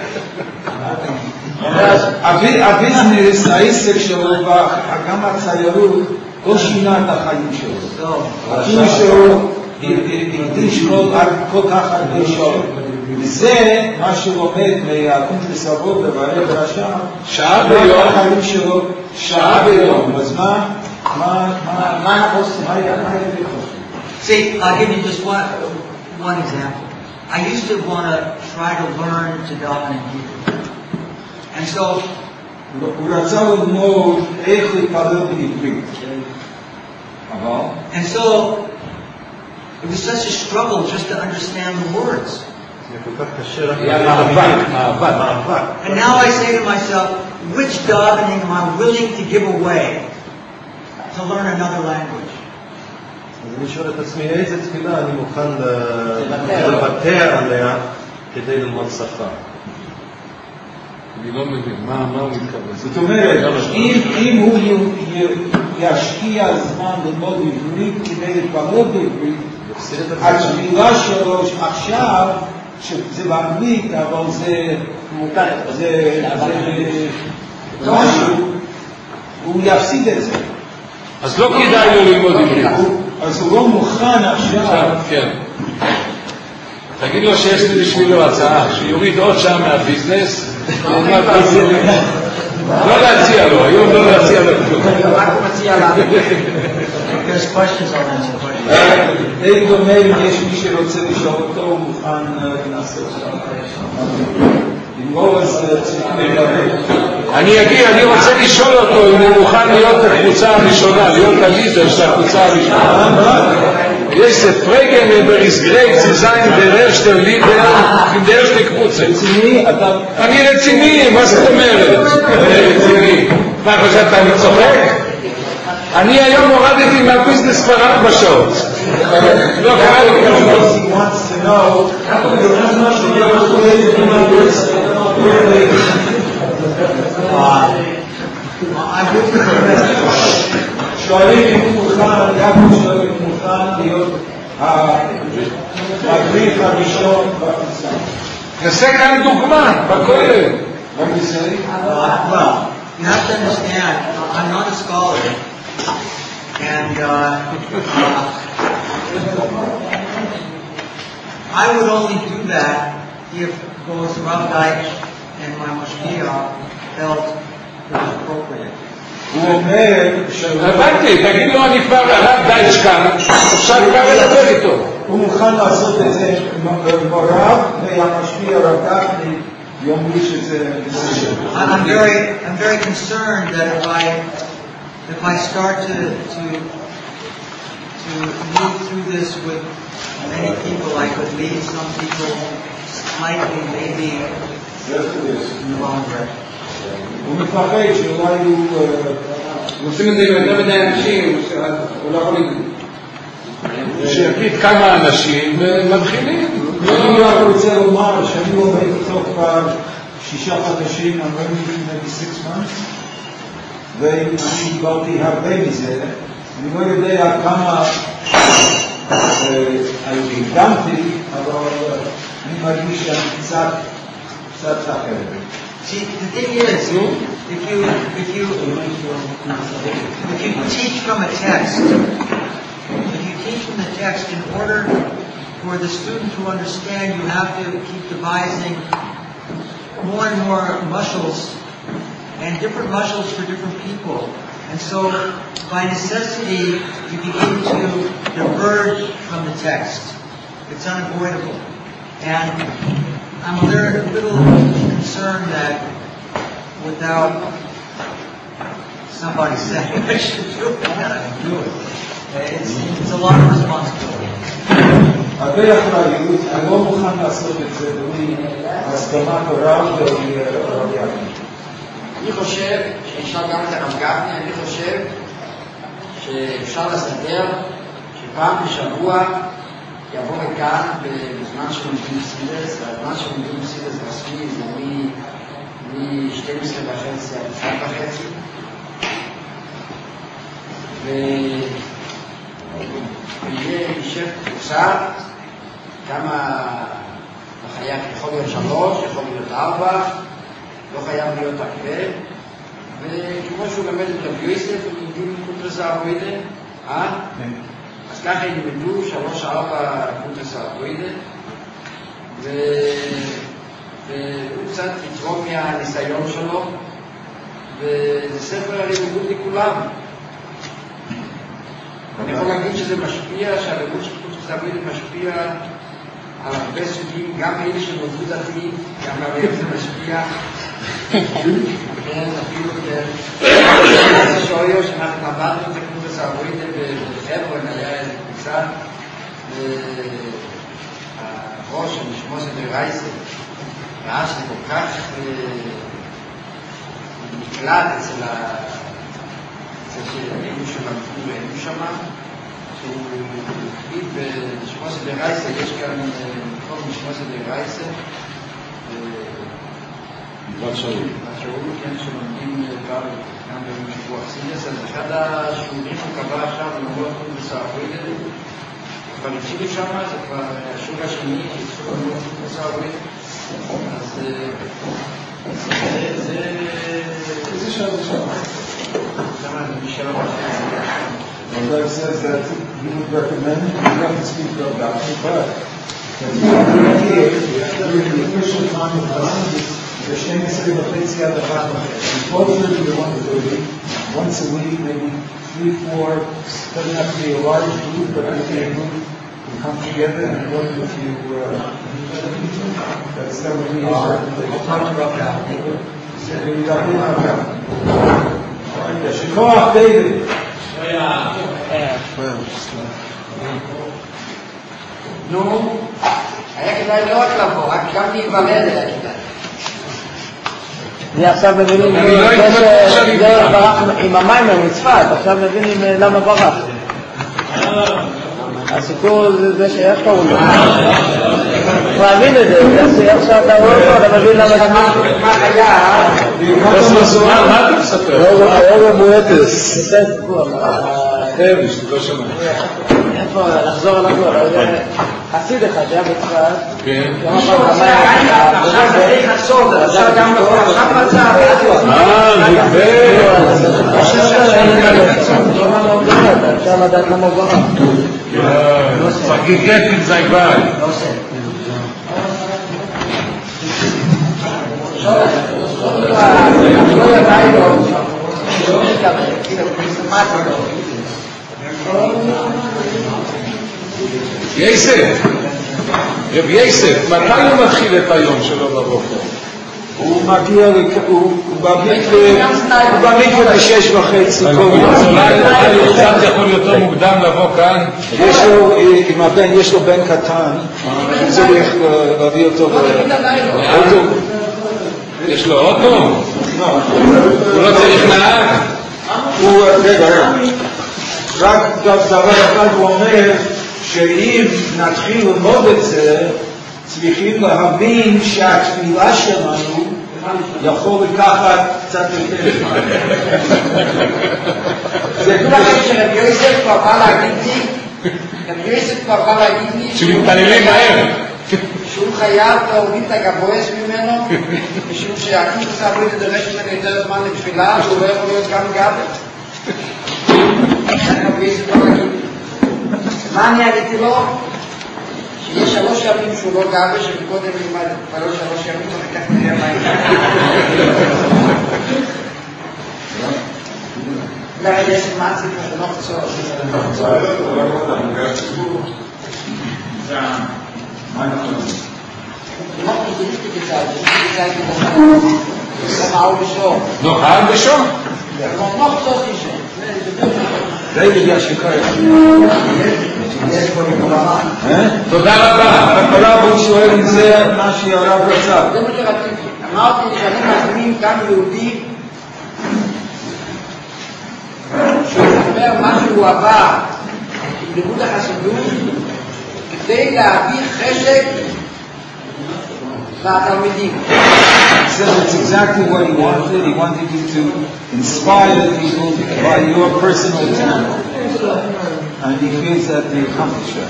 הביזנס, העסק שלו, גם הציירות, לא שינה את החיים שלו. אפילו שהוא הקדיש כל כך הרבה שעות. וזה מה שהוא לומד מהקונטרס עבודה והרב רשם. שעה ביום. החיים שלו, שעה ביום. אז מה אנחנו עושים? מה יהיה? See, I'll give you just one example. I used to want to try to learn to daven in Hebrew. And so, הוא רצה ללמוד איך להתפלל בעברית. and so, it was such a struggle just to understand the words. And now I say to myself, which davening am I willing to give away to learn another language? אז אני שואל את עצמי, איזה תפילה אני מוכן לוותר עליה כדי ללמוד שפה? אני לא מבין, מה הוא מתכוון? זאת אומרת, אם הוא ישקיע זמן ללמוד עברית כדי להתפלל בעברית, התפילה שלו עכשיו, שזה באנגלית, אבל זה משהו, הוא יפסיד את זה. אז לא כדאי לו ללמוד עברית. אז הוא לא מוכן עכשיו. כן. תגיד לו שיש לי בשבילו הצעה, שיוריד עוד שעה מהביזנס, לא להציע לו, היום לא להציע לו. רק הוא מציע לנו. There's questions on that. די דומה אם יש מי שרוצה לשאול אותו, הוא מוכן לעשות שם. אם לא, אז צריכים לדבר. אני רוצה לשאול אותו אם הוא מוכן להיות הקבוצה הראשונה, להיות הלידר של הקבוצה הראשונה. יש את פרגן ist great zu sein der erste Leader in der erste Gruppe. אני רציני, מה זאת אומרת? רציני. מה חושבת, אני צוחק? אני היום הורדתי מהביזנס כבר 4 שעות. לא קרה לי כלום. שואלים אם מוכן, יעקב שואלים אם מוכן להיות המדריך הראשון בקבוצה. נעשה כאן דוגמה, בכולל. רק ניסיון? Well, you have to understand, I'm not a scholar, and I would only do that if both Rav Deitch and my mashgiach felt it was appropriate. הוא אומר הבנתי, תגיד לו אני כבר הרב דייטש כאן, אפשר כבר לדבר איתו. הוא מוכן לעשות את זה ברב, והמשפיע הרב גפני יאמרו שזה בסדר. I'm very concerned that if I start to move through this with many people, I could lead some people slightly, maybe in the wrong direction. הוא מפחד שאולי הוא... עושים את זה יותר מדי אנשים, הוא לא יכול להגיד. שיגיד כמה אנשים ומתחילים. אני רק רוצה לומר שאני עובד איתו כבר 6 חודשים, I'm running maybe 6 months, ואני דיברתי הרבה מזה, אני לא יודע כמה הקדמתי, אבל אני מרגיש שאני קצת אחרת. See, the thing is, if you teach from a text, in order for the student to understand, you have to keep devising more and more mushals, and different mushals for different people. And so, by necessity, you begin to diverge from the text. It's unavoidable. And I'm a little concerned that without somebody saying I should do it, that I can do it. It's a lot of responsibility. הרבה אחריות, אני לא מוכן לעשות את זה בלי הסכמת הרב והרב יעקב. אני חושב שאפשר גם את הרב גפני, אני חושב שאפשר לסדר שפעם בשבוע יבוא לכאן בזמן שלומדים סידס, והזמן שלומדים סידס רשמי זה מ-12:30 עד 1:30 ויהיה יישב קבוצה כמה חייב, יכול להיות 3, יכול להיות 4, לא חייב להיות הרבה, וכמו שהוא למד את רבי יוסף, הם לומדים קונטרס האבוידה, אז ככה ילמדו 3-4 קונטרס האבוידה, והוא קצת יתרום מהניסיון שלו, וזה ספר הלימוד לכולם. אני יכול להגיד שזה משפיע, שהלימוד של קונטרס האבוידה משפיע על הרבה סוגים, גם אלה שנולדו דתיים, גם עליהם זה משפיע. כן, אפילו שויו שאנחנו למדנו את הקונטרס האבוידה בחברון, היה איזה קבוצה, הראש של משמוס דרייסה, ראה שזה כל כך נקלט אצל אלו שלמדו והיו שם, שהוא הקליט במשמוס דרייסה, יש כאן מקום משמוס דרייסה, בת שאול, כן, שלומדים גם במשבוע סידס, אז אחד השיעורים הוא קבע עכשיו למרות קונטרס האבוידה, כבר התחילו שם, זה כבר השיעור השני, התחילו למרות קונטרס האבוידה, אז איזה שעה זה שם? שם זה משל המחר. Well, that says that you would recommend it. You have to speak about that, but during the official time of the language, the 12:30 at the 12:30 to 1:30, once a week, maybe 3-4, doesn't have to be a large group, but if a group can come together and work with you, that's that would be hard. I'll talk to Rob now. Shikoach David. נו, היה כדאי לא רק לבוא, רק גם להיוולד היה כדאי. אני עכשיו מבינים זה ברח עם המים מצפת, עכשיו מבינים למה ברח. הסיפור זה שאיך קראו לו. להבין את זה, איך שאתה רואה אותו, אתה מבין למה זה מה היה? מה אתה מספר? האור המואטס. זה סיפור. חייב, שתקול שמע. איפה, לחזור על הכל, חסיד אחד היה בצפת. כן. עכשיו צריך לעשות, עכשיו גם נכון, עכשיו מצב. אפשר לדעת למה הוא ברח. פגיגט עם זייבל. לא ידעי לו, יסף, רב יסף, מתי הוא מתחיל את היום שלו בבוקר? הוא מגיע, הוא במקווה ב6:30. קצת יכול יותר מוקדם לבוא כאן. יש לו, עם הבן, יש לו בן קטן, צריך להביא אותו באוטו. יש לו אוטו? הוא לא צריך נהג? רגע, רק דבר אחד הוא אומר שאם נתחיל ללמוד את זה צריכים להבין שהתפילה שלנו יכול לקחת קצת יותר זמן. זה תדעו לכם שרבי יוסף כבר בא להגיד לי שמתפללים מהר. שהוא חייב להוריד את הגבוהס ממנו, משום שהקיבוץ העברי תדרש ממנו יותר זמן לתפילה, שהוא לא יכול להיות גם גבוה. רבי יוסף בא להגיד לי. מה אני עליתי לו? שיש 3 ימים שהוא לא גבוה, שקודם נלמד כבר 3 ימים, וכך נראה מה אולי יש מעציב שלא חצור. Noch nicht die richtige Zeit, die richtige Zeit ist das Auge schon. Noch halbe schon? Noch so sicher. תודה רבה. הרב הוא שואל אם זה מה שהרב רצה. זה מה שרציתי. אמרתי שאני מזמין גם יהודי שהוא אומר מה שהוא עבר עם לימוד החסידות כדי להביא חשק לתלמידים. He said that's exactly what he wanted. He wanted you to inspire the people by your personal example. And he feels that they accomplish that.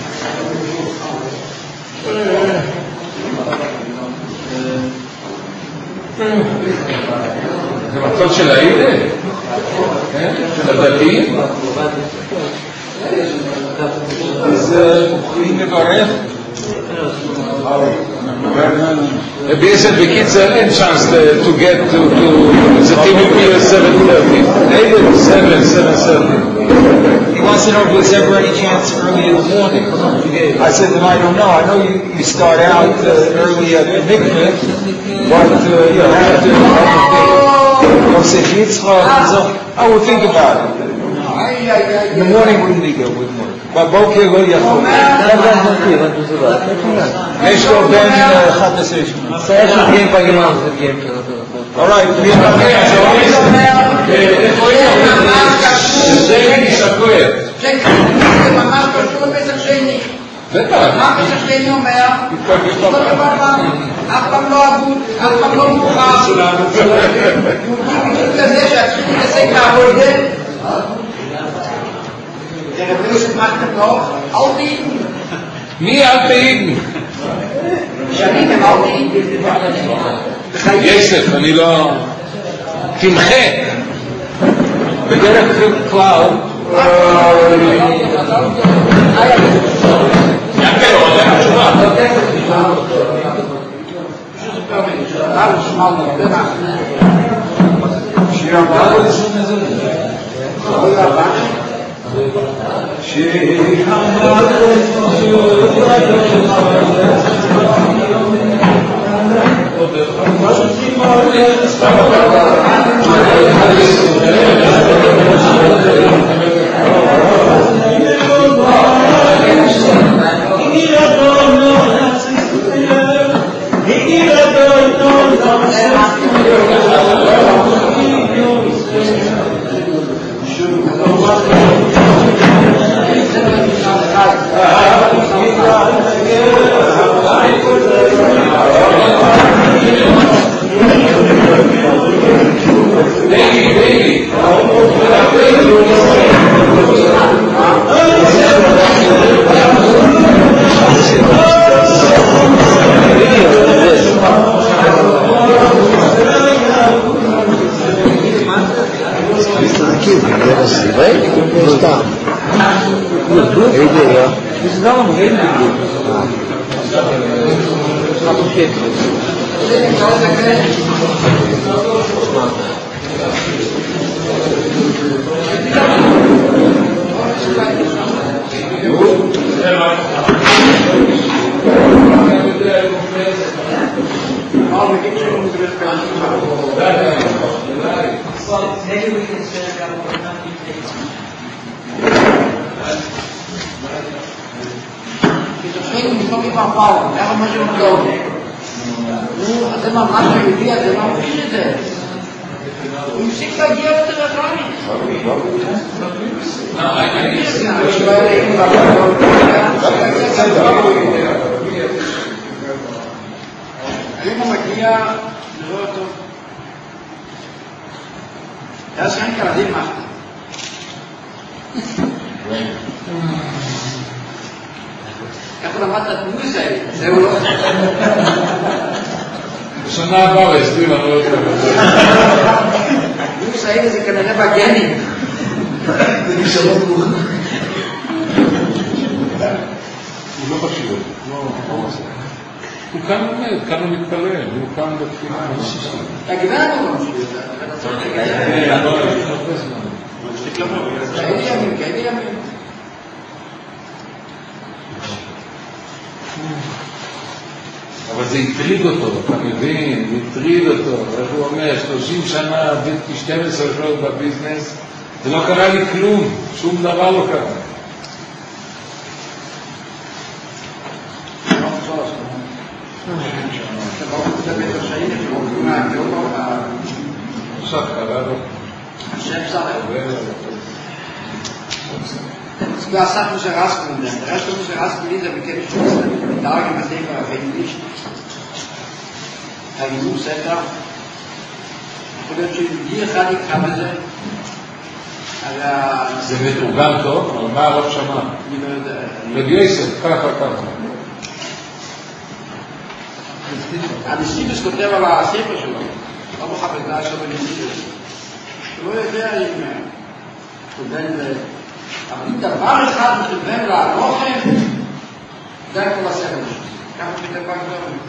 זה מצב של העידה? של הדתיים? אז יכולים לברך? ביסד בקיצר אין צ'אנס to get to the team will be at 7:30. He wants to know if there's ever any chance early in the morning. I said to him, I don't know. I know you start out early at the mikveh, but you have to go say Yitzchak. I will think about it. In the morning wouldn't be good, wouldn't work. But בוקר לא יכול. יש לו בין 11 שנה. All right, we have זה מסתכלת. זה ממש קשור לפסח שני. בטח. מה פסח שני אומר? אף פעם לא אבוד, אף פעם לא מוכר. בדיוק כזה שעצרו להתעסק בעבודה. רבי יוסף מחתם לו, אל תהידן. מי אל תהידן? שנים הם אל תהידן. יסף, אני לא... תמחה. בדרך כלל... יקר, עוד אין תשובה. שיר הבא Maybe we can set it up for a company takes. מתחילים לסתוק עם הפעם, איך מה שמגעו. אתם ממש היהודי, אתם ממש את זה. הוא הפסיק להגיע יותר אחרי. אם הוא מגיע, Das kann ich aber nicht machen. ככה למדת את מוזאי, זהו לא. בשנה הבאה הסביר לנו לא יותר. מוזאי זה כנראה בגנים. הוא לא חשוב. הוא כאן עומד, כאן הוא מתפלל, הוא כאן בתפילה. הגברת הוא לא משהו, אתה צריך להגיד. כאלה ימים. אבל זה הטריד אותו, אתה מבין? הטריד אותו. איך הוא אומר, 30 שנה, עבדתי 12 שעות בביזנס, זה לא קרה לי כלום, שום דבר לא קרה. עכשיו קרה לו. השם סרב. Da sagt man, rauskommen. Der Rest muss rauskommen, der bekenne ich schon, die Tage, was ich erwähnt nicht. Da ich muss sagen, und hier kann ich haben sie, זה מתורגם טוב, אבל מה הרב שמע? רבי יוסף, ככה. הנסיבוס כותב על הספר שלו, לא מחפש דעת שלו בנסיבוס. הוא לא יודע אם הוא בן אבל אם דבר אחד מכוון להלוכם, זה כל הספר שלו. ככה מתאבק דברים.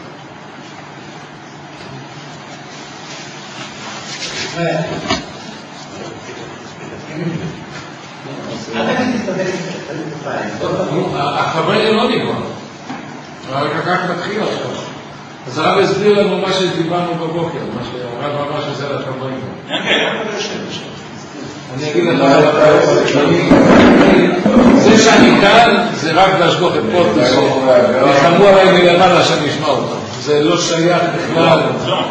החברים לא נגמר. רק כך מתחיל עכשיו. אז הרב הסביר לנו מה שדיברנו בבוקר, מה שהרב אמר שזה על החברים. אני אגיד לך, זה שאני כאן זה רק להשגוח את פוטוס, וחמו עליי מלמעלה שאני אשמע אותם. זה לא שייך בכלל.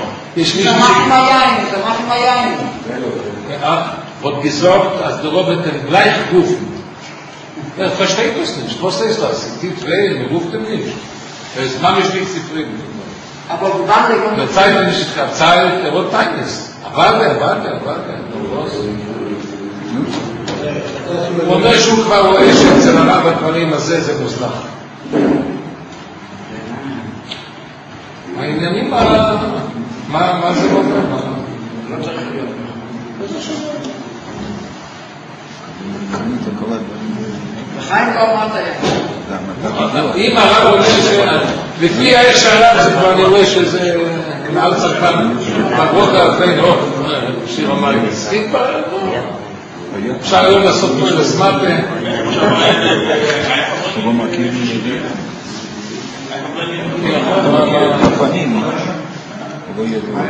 שמח עם היין. עוד gesagt, als der Robert den gleich rufen. Er versteht das nicht. Was ist das? Die Tränen, er ruft ihn nicht. Er ist manchmal nicht zufrieden. Aber wann der Zeit nicht Zeit, er wird Teines. Warte. הוא אומר שהוא כבר רואה שאצל הרב הדברים הזה זה מוזלח. העניינים, מה זה אומר? לא צריך להיות. בחיים לא אמרת אם הרב אומר לפי האיך שהרב זה כבר אני רואה שזה מעל צרכן בגרות האלפי שיר המייגס אפשר היום לעשות משהו סמאפה הוא מכיר הפנים הוא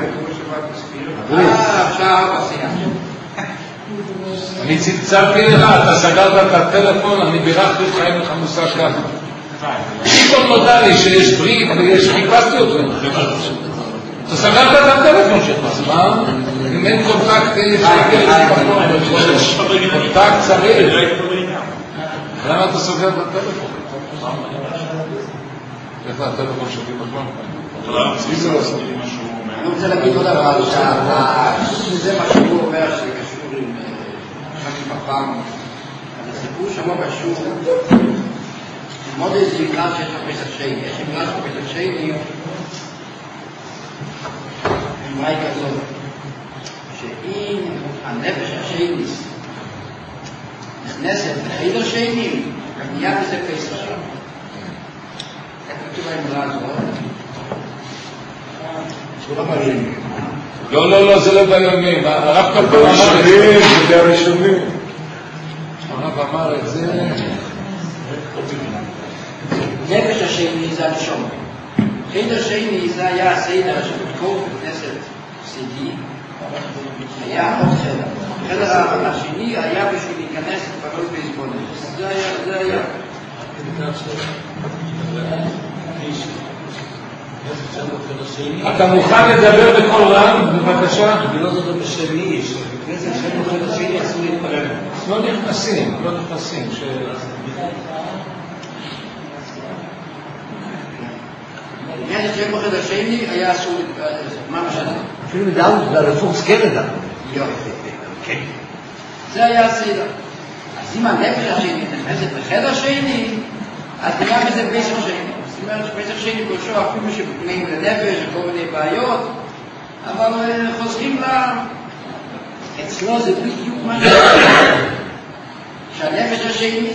אני צלצלתי לך, אתה סגרת את הטלפון, אני בירכתי אותך, אין לך מושג ככה. פתאום נודע לי שיש ברית ויש חיפשתי אותו. אתה סגרת את הטלפון שלך, אז מה? אם אין קונטקט, קונטקט צריך. למה אתה סוגר את הטלפון? איך הטלפון שלי בזמן? אני רוצה להגיד עוד דבר, שזה מה שהוא אומר שקשור עם בפעם, אז הסיפור שבו בשיעור, ללמוד איזה מקרא שיש בפסח שני, יש מקרא בפסח שני, אמרה כזאת, שאם הנפש השני נכנסת לחדר שני, נהיה בזה פסח שם. איך כתוב האמרה הזאת? לא, זה לא ביומים. הרב כלפון אמר את זה. זה הראשונים. הרב אמר את זה. נפש השני זה הנשום. חדר שני זה היה הסדר שבכל בכנסת סידי. היה עוד חדר. חדר השני היה בשביל להיכנס לפנות בהזבונות. זה היה. אתה מוכן לדבר בכל רם, בבקשה? אני לא זוכר בשני, שבכנסת שם בחדר שני אסור להתפלל. לא נכנסים. בכנסת שם בחדר שני היה אסור להתפלל. מה משנה? אפילו מדאון, זה הרפורס קנדה. יופי. כן. זה היה הסדר. אז אם הנפש השני נכנסת לחדר שני, אז נהיה בזה פסח שני. זאת אומרת שפסח שני פרשו אפילו שבפנים לנפש וכל מיני בעיות, אבל חוזרים לה, אצלו זה בדיוק מה שהנפש השני,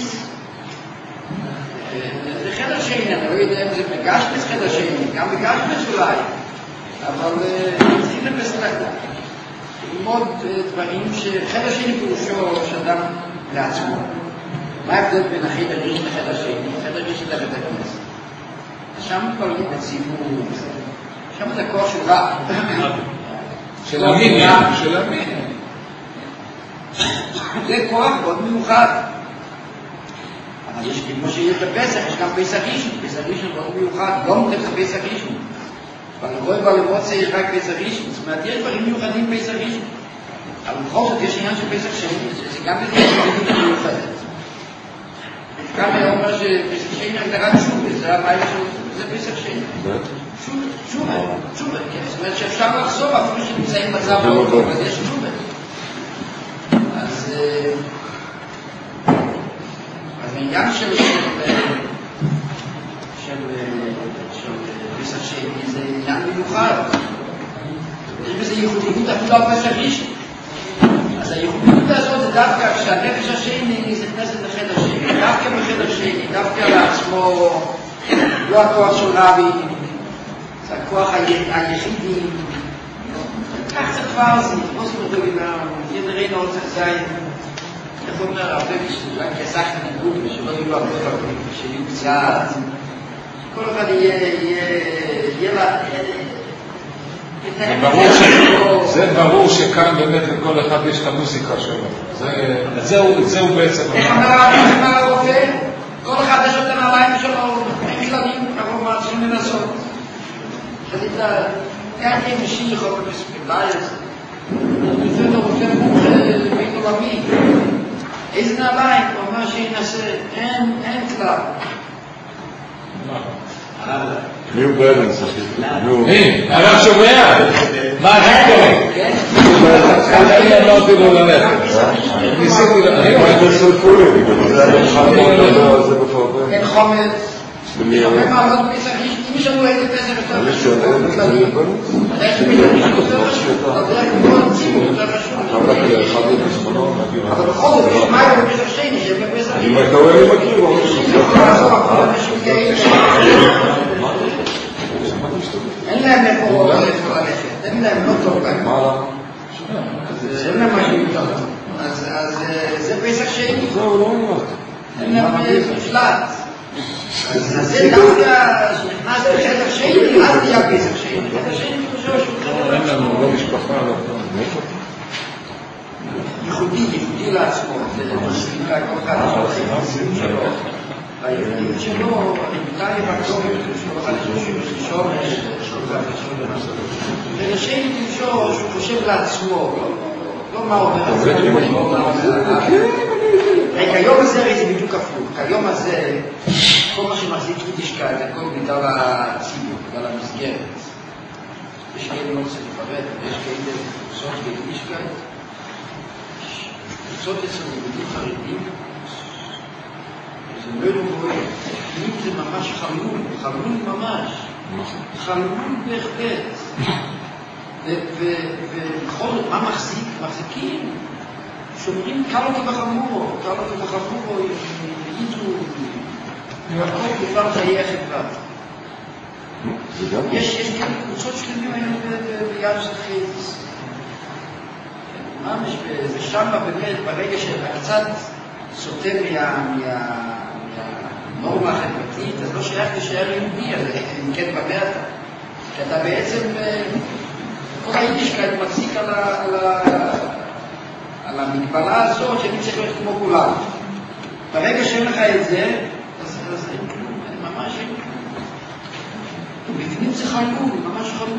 זה חדר שני, אני לא יודע אם זה בגשמס חדר שני, גם בגשמס אולי, אבל צריכים לפסח לדעת. ללמוד דברים שחדר שני פירושו שאדם לעצמו. מה ההבדל בין החדר ראשון לחדר שני? חדר ראשון זה בית הכנסת. שם מתפללים בציבור, שם זה כוח של רב. של המין, של המין. זה כוח מאוד מיוחד. אבל יש כמו שיש בפסח, יש גם פסח ראשון. פסח ראשון מאוד מיוחד, לא מותר זה פסח ראשון. אבל לכל בלמוצא יש רק פסח ראשון. זאת אומרת, יש דברים מיוחדים פסח ראשון. אבל בכל זאת יש עניין של פסח שני, זה גם בזה יש דברים מיוחדת. כאן היה אומר שפסח שני הגדרת שובה, זה הבעיה של פסח שני. שובה, כן. זאת אומרת שאפשר לחזור אפילו שנמצאים בצד מאוד טוב, אז יש שובה. אז העניין של פסח שני זה עניין מיוחד. יש בזה ייחודיות אפילו על פסח ראשון. אז הייחודיות הזאת זה דווקא כשהנפש השני נכנסת לחדר שני, דווקא בחדר שני, דווקא לעצמו, לא הכוח של רבי, זה הכוח היחידי. כך זה כבר, זה נכנוס בדוגינה, ידרינו עוד צריך זין. איך אומר הרבה בשביל, רק כסך נגוד, ושלא יהיו הרבה דברים, שיהיו קצת. כל אחד יהיה לה... זה ברור שכאן באמת לכל אחד יש את המוזיקה שלו. זהו בעצם. איך אמר הרופא? כל אחד יש את הנעליים שלו, אין כללים, אנחנו מעצים לנסות. חליטה, כאן יהיה משיך או בספילאייס. לפני הרופא מומחה בין עולמי. איזה נעליים? הוא אומר שינסה, אין כלל. ניו בלנס, אחי. הרב שומע? מה קורה? אני אמרתי לו ללכת. ניסיתי ללכת. אין חומץ. הרבה מעלות פסח, אם יש לנו איזה פסח יותר חשוב, מתי שמישהו יותר חשוב, אבל בכל זאת, יש מים בפסח שני, שבפסח אם אתה רואה לי מכיר, אין להם איפה ללכת, אין להם לא טוב להם. אין להם משהו יותר. אז זה פסח שני. אין להם מפלט. אז זה דווקא שנכנס לחדר שני, אז נהיה פסח שני. חדר שני פשוט שהוא אין לנו, לא משפחה, לא ייחודי לעצמו. זה משפחה, כל אחד שלו. והייחודיות שלו, נמתה לבקורת, שהוא ולשני פירושו שהוא חושב לעצמו, לא מה אומר על זה, כיום הזה הרי זה בדיוק הפוך, כיום הזה כל מה שמחזיק יידישקייט, הכל בגלל הציבור, בגלל המסגרת. יש כאלה לא צריך לפרט, יש כאלה קבוצות ביידישקייט, קבוצות אצלנו בדיוק חרדים, זה לא רואה, אם זה ממש חלול ממש, חלול בהחלט. ובכל זאת, מה מחזיק? מחזיקים, שומרים קלו כבחמורו, ידעו, הכל דבר חיי החברה. יש כאלה קבוצות שלמים היום ביד של חייס. ממש, ושם באמת, ברגע שאתה קצת סוטה מהנורמה החברתית, אז לא שייך להישאר יהודי, אז אם כן במה אתה. כי אתה בעצם, כל היידישקייט מחזיק על המגבלה הזאת שאני צריך להיות כמו כולם. ברגע שאין לך את זה, אז אין כלום, ממש אין כלום. בפנים זה חלול, ממש חלול.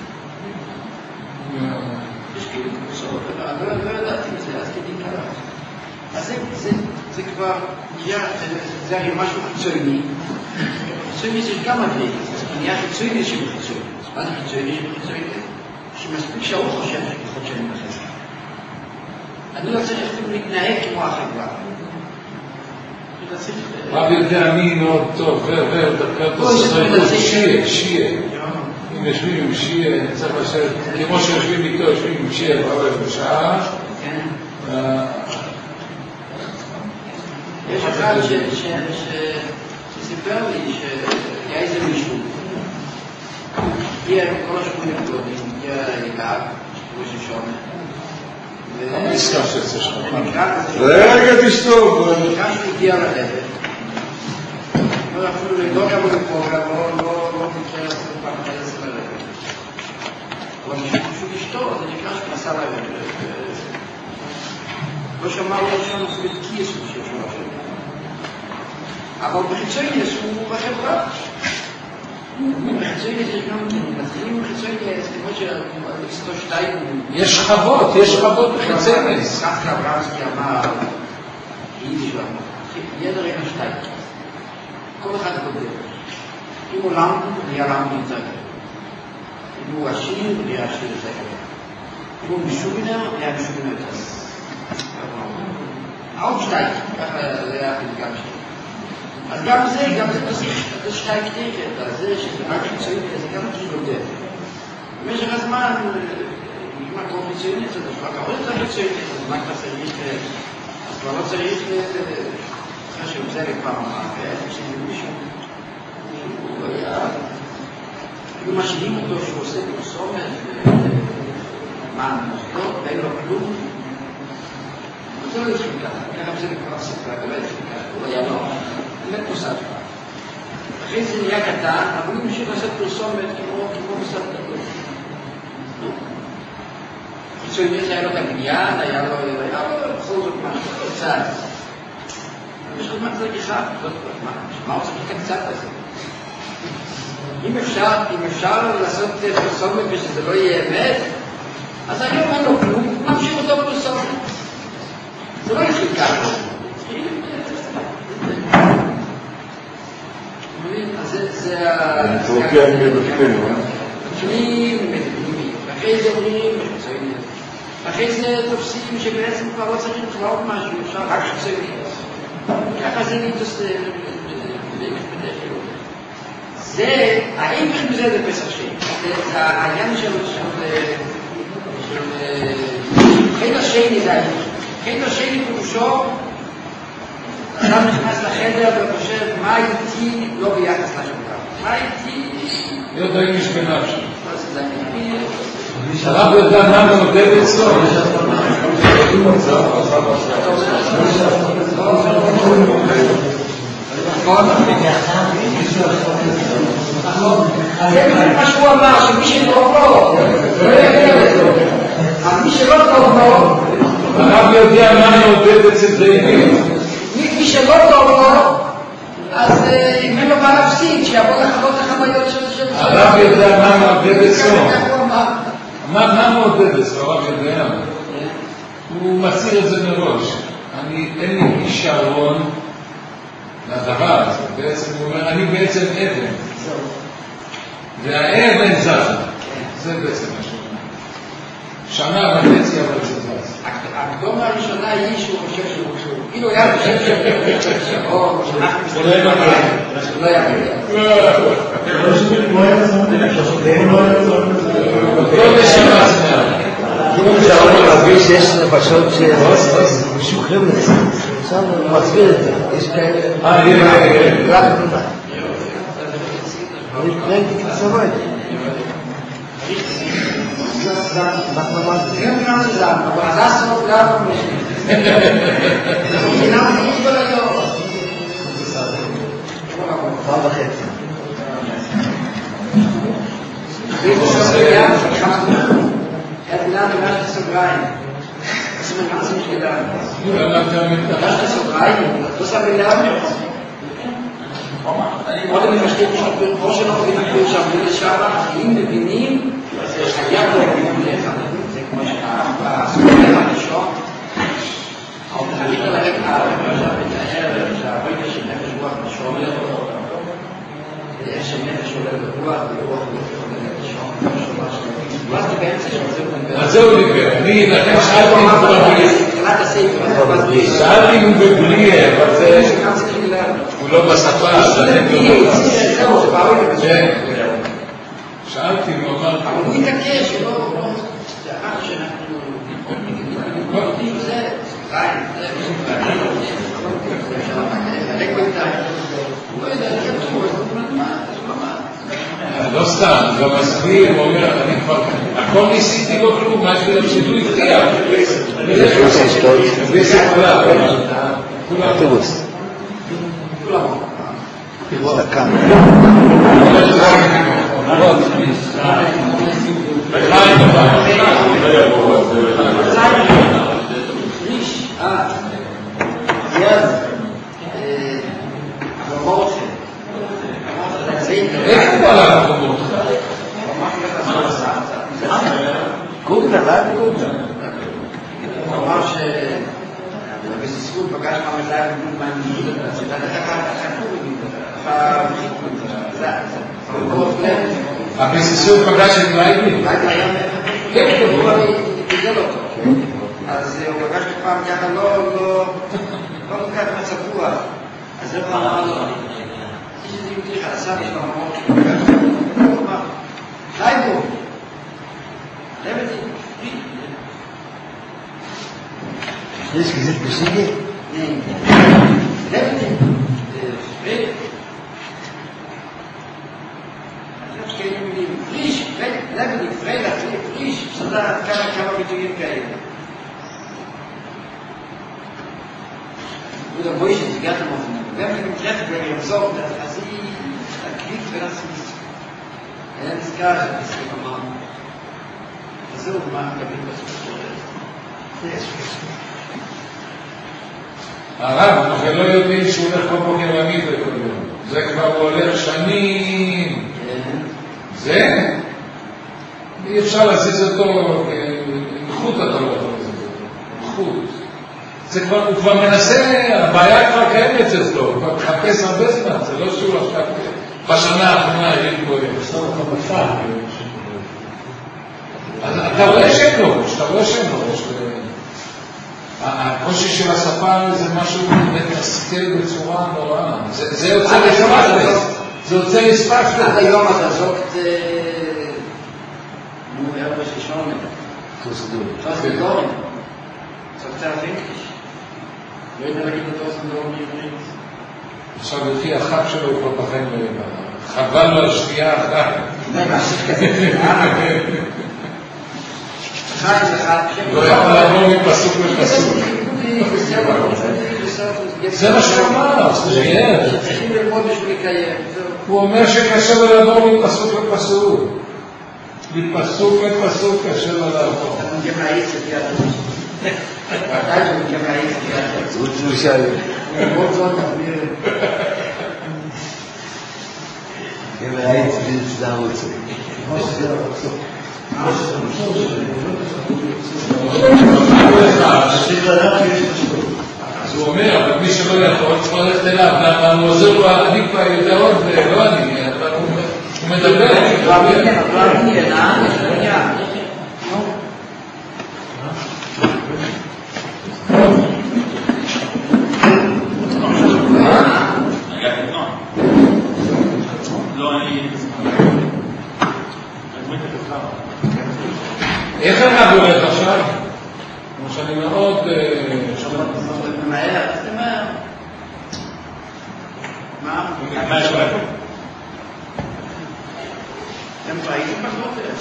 יש כאילו קבוצות, לא ידעתי את זה, אז כדי קרה. אז זה כבר נהיה, זה הרי משהו חיצוני. חיצוני זה גם מדליק, אז נהיה חיצוני שהוא חיצוני. מה זה חיצוני שהוא חיצוני? שמספיק שהוא חושב שאני בחסר. אני לא צריך להתנהג כמו החברה. רב יודע מי מאוד טוב, ודקה תוספות, שיהיה. אם יושבים עם שיהיה, צריך לשבת, כמו שיושבים איתו, יושבים עם שיהיה בערב בשעה. יש אחד שסיפר לי שהיה איזה מישהו, הגיע כל השכונים גדולים, הגיע לגב, ראש השונה. נזכר שיצא שלך. רגע תשתוק. נקרא שהוא הגיע ללדת. לא אפילו לא יבוא לפה, לא נקרא לעשות פעם חלס ללדת. אבל שהוא אשתו, זה נקרא שהוא נסע ללדת. לא שמע לו שם אפילו את כיס של שלושה. אבל בחיצוניאס הוא בחברה. בחיצוניאס יש גם מתחילים בחיצוניאס כמו שאיסטו שטייגן. יש שכבות בחיצוניאס. כך אברמסקי אמר, יידיש ואמר, ידר אין שטייגן. כל אחד בודד. אם הוא למד, נהיה למד יותר. אם הוא עשיר, נהיה עשיר יותר. אם הוא משומינר, נהיה משומינר יותר. Aufsteigen, ככה זה היה הפתגם שלי. אז גם זה שטייק נגד, זה שזה רק חיצוני, זה גם גודל. במשך הזמן, אם הכל חיצוני, זה כבר קרוב יותר חיצוני, אז מה כבר צריך, אז כבר לא צריך, אחרי שהוא צלק פעם אחת, כשזה מישהו, הוא היה, היו משאילים אותו שהוא עושה פרסומת, מה, מוסדות, ואין לו כלום, זה לא התחיל ככה זה כבר ספרה, זה לא התחיל ככה, הוא היה לא, באמת מוסד כבר. אחרי זה נהיה קטן, אבל הוא המשיך לעשות פרסומת כמו מוסד גדול. חיצונית היה לו את הבניין, היה לו בכל זאת משהו, קצת. יש עוד מעט צריך אחד, מה הוא צריך קצת הזה? אם אפשר לעשות פרסומת ושזה לא יהיה אמת, אז היום אין לו כלום, נמשיך אותו בפרסומת. זה לא יתחיל ככה. זה תרוקע מבפנים, פנים, אחרי זה אומרים, אחרי זה תופסים שבעצם כבר לא צריכים כבר משהו, אפשר רק חיצוניות. ככה זה נתעושה זה, ההפך מזה זה פסח שני. זה העניין של חדר שני זה ההפך. חדר שני פירושו, אדם נכנס לחדר וחושב, מה איתי לא ביחס לחברה? מה איתי? להיות האיש בנפשי. הרב יודע מה מעודד אצלו. זה מה שהוא אמר, שמי שטוב לו, לא יגיע לזה. אבל מי שלא טוב לו, הרב יודע מה מעודד אצל דיינים. מי שלא טוב לו, אז אם אין לו מה להפסיד, שיבוא לחוות החוויות של הרב יודע מה מעודד אצלו. מה מעודד אצלו, הרב יודע? הוא מצהיר את זה מראש. אין לי כישרון לדבר הזה. בעצם הוא אומר, אני בעצם אבן. והאבן זזה. זה בעצם מה שהוא אומר. שנה וחצי אבל זה זז. הקדומה הראשונה היא שהוא חושב שהוא חושב. כאילו היה חושב שהוא הוא לא יבוא. לא יבוא. לא נשמע עצמם. אם אפשר להבין שיש נפשות שמשוחררים לזה, עכשיו הוא מסביר את זה, יש כאלה רק תנומה. אני קראתי כצבוי. זה גם לזם, אבל זה הסוף גם המשך. זה גם חוץ כל היום. פעם וחצי. Erlernte das zu rein. Das ist mir ganz nicht gelernt. Das ist so rein. Das haben wir gelernt. Oder wir verstehen schon, wir brauchen noch die Kirche am Bildschirm, in den Benin, das ist ein Jahr der Bibel, זה כמו שהסוגיה הראשון, אבל אני חלק מהערב, שהרגע של נפש רוח משומר, שנפש עולה ברוח, ורוח נפש שומר, אז זהו דיבר, אני לכם שאלתי שאלתי אם הוא בבלי, אבל זה... הוא לא בשפה, אז אני לא... שאלתי, הוא אמר... אבל הוא התעקש, שלא... שאחר שאנחנו... זה... חיים, זה... לא סתם, הוא גם מסביר, הוא אומר, אני כבר... הכל ניסיתי לא כלום, מה שלי שהוא הבטיח. אוטובוס. דקה. איך הוא עלה לחומות? גוגלה, לא גוגלה. הוא אמר שבסיסות פגש מהמזל בגוד הבסיסות פגש את לייבי? כן, הוא גידל אותו. אז הוא פגש פעם ככה לא נקראת מצב רוח. אז זה פעם אמר לו, שזה יהודי חלסה, יש לו הממות שפגש. הוא אמר, לייבו, לבדי, יש כזה פשיגי? לבדי, פריק. פריש, לבדי, פרילה, פריש, שדה כמה ביטויים כאלה. Und der Boy ist gerade noch. Wenn wir im Treffen werden so, dass sie aktiv werden sind. Das gar nicht ist gekommen. So machen wir das. הרב, אנחנו לא יודעים שהוא הולך כל בוקר להגיד את כל יום. זה כבר הולך שנים. זה? אי אפשר להזיז אותו חוט, אתה לא יכול להזיז אותו. חוט. הוא כבר מנסה, הבעיה כבר קיימת אצלו, הוא כבר מחפש הרבה זמן, זה לא שהוא עכשיו בשנה האחרונה יהיה פה אז אתה רואה שאין לו, הקושי של השפה זה משהו מתסכל בצורה נוראה, זה יוצא לספקטס, זה יוצא לספקטס. עד היום אתה זוקת ארבע שישון, דורים, זוקת הרפינקטיש. לא יודע להגיד את אוסן דרום בעברית. עכשיו לפי החג שלו הוא כבר בחיים לא יבא. חבל לו על שנייה אחת. לא יכול לעבור מפסוק לפסוק. זה מה שהוא אמר, צריכים ללמוד בשביל לקיים. הוא אומר שקשה לו לעבור מפסוק לפסוק. מפסוק לפסוק קשה לו לעבור. אתה גם להעיץ את יד. הוא שאל. אם להעיץ זה הרוצה. אז הוא אומר, אבל מי שלא יכול, צריך ללכת אליו, למה הוא עוזר לו, אני כבר יודע עוד, לא אני, אבל הוא מדבר. איך אני עובד עכשיו? כמו שאני מאוד... מהר, זה מהר. מה יש לכם? אתם ראיתם בגודל?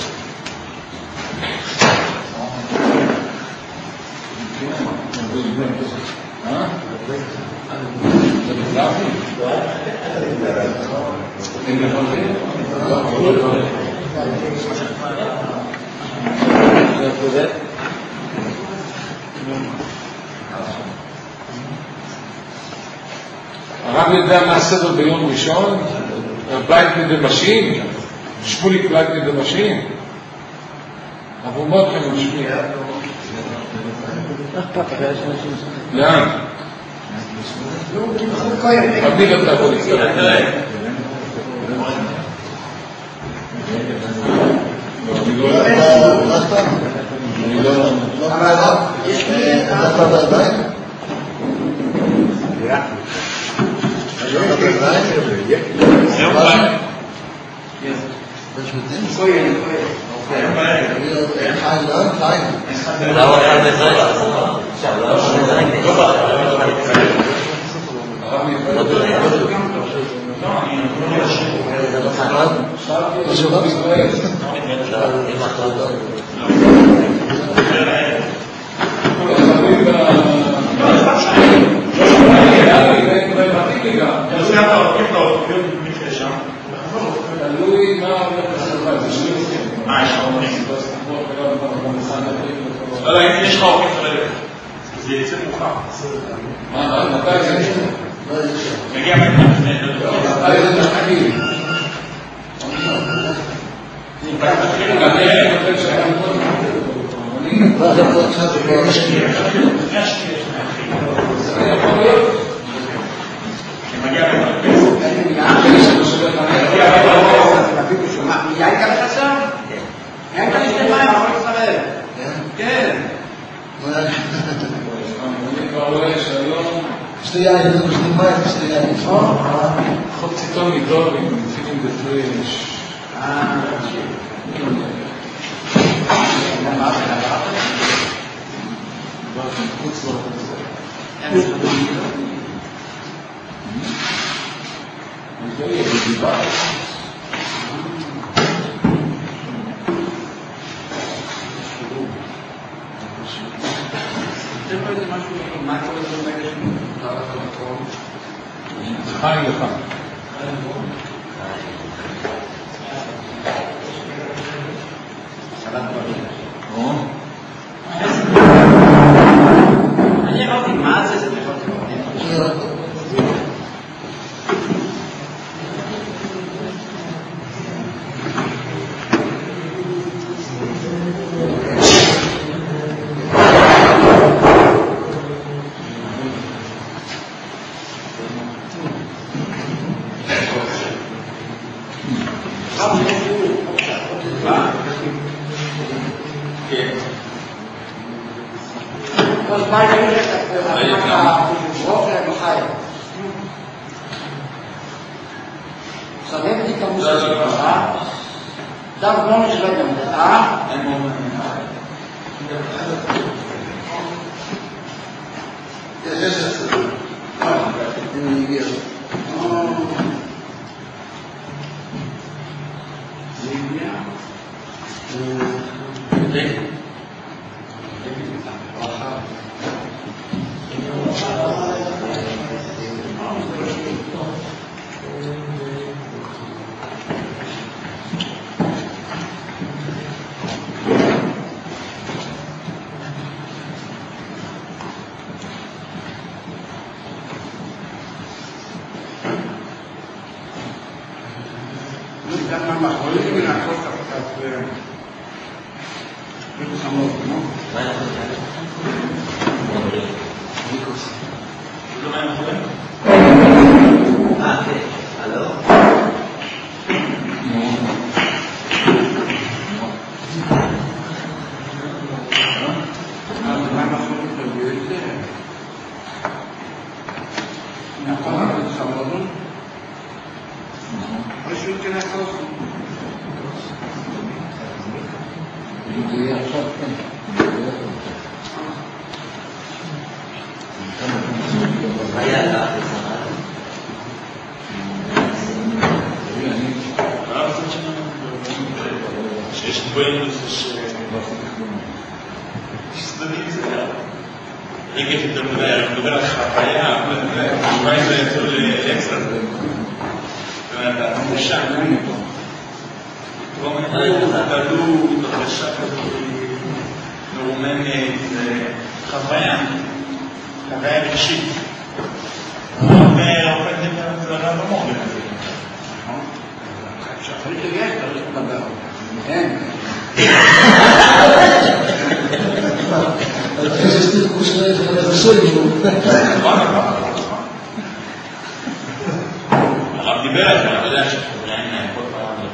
הרב יודע מה הסדר ביום ראשון? בלייטמן דמשין? שמוליק בלייטמן דמשין? אבו מותכם משמיע. לאן? עבדיל אתה יכול להצטרף. יש לי אתה בידיים? אתה בידיים? זהו פעם. כהן. לא, אתה מזרק. לא, אם יש לך אוכל חלק, זה יצא מוכר. מה, מתי זה? מגיע שתייה, שתייה. חוק ציטון מדורי, מצילים בפריש. חיים לך. אני אמרתי, מה זה?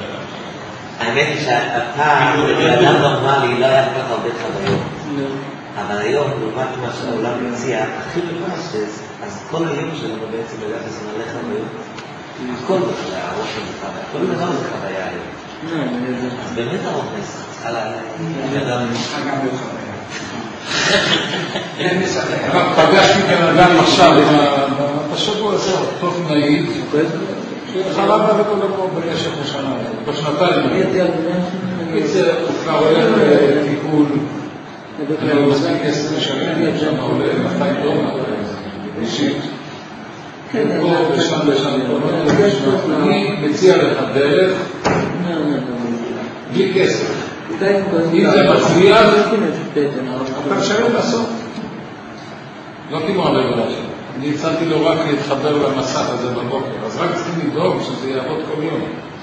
האמת היא שאתה, אדם נורמלי, לא היה כל כך הרבה חוויות. אבל היום, לעומת מה שהעולם מציע, הכי ממש, אז כל היום שלנו בעצם בלחס מלך היום, הכל בחוויה, הראש של בחוויה, כל דבר בחוויה היום. אז באמת הרוחס, צריכה להגיד. פגשתי כאן אדם עכשיו, בשבוע הזה, טוב נעיד, שחלה בה וכל דבר במשך השנה, בשנתיים. קיצר, הוא כבר הולך לטיפול, אני מספיק 20 שנים, שם עולה 200 דולר, אישית. פה ושם ושם, אני מציע לך דרך, בלי כסף. אם זה מצליח, אתה משלם בסוף. לא כמו הרגולה שלי. אני הצלתי לו רק להתחבר למסך הזה בבוקר, אז רק צריכים לדאוג שזה יעבוד כל יום.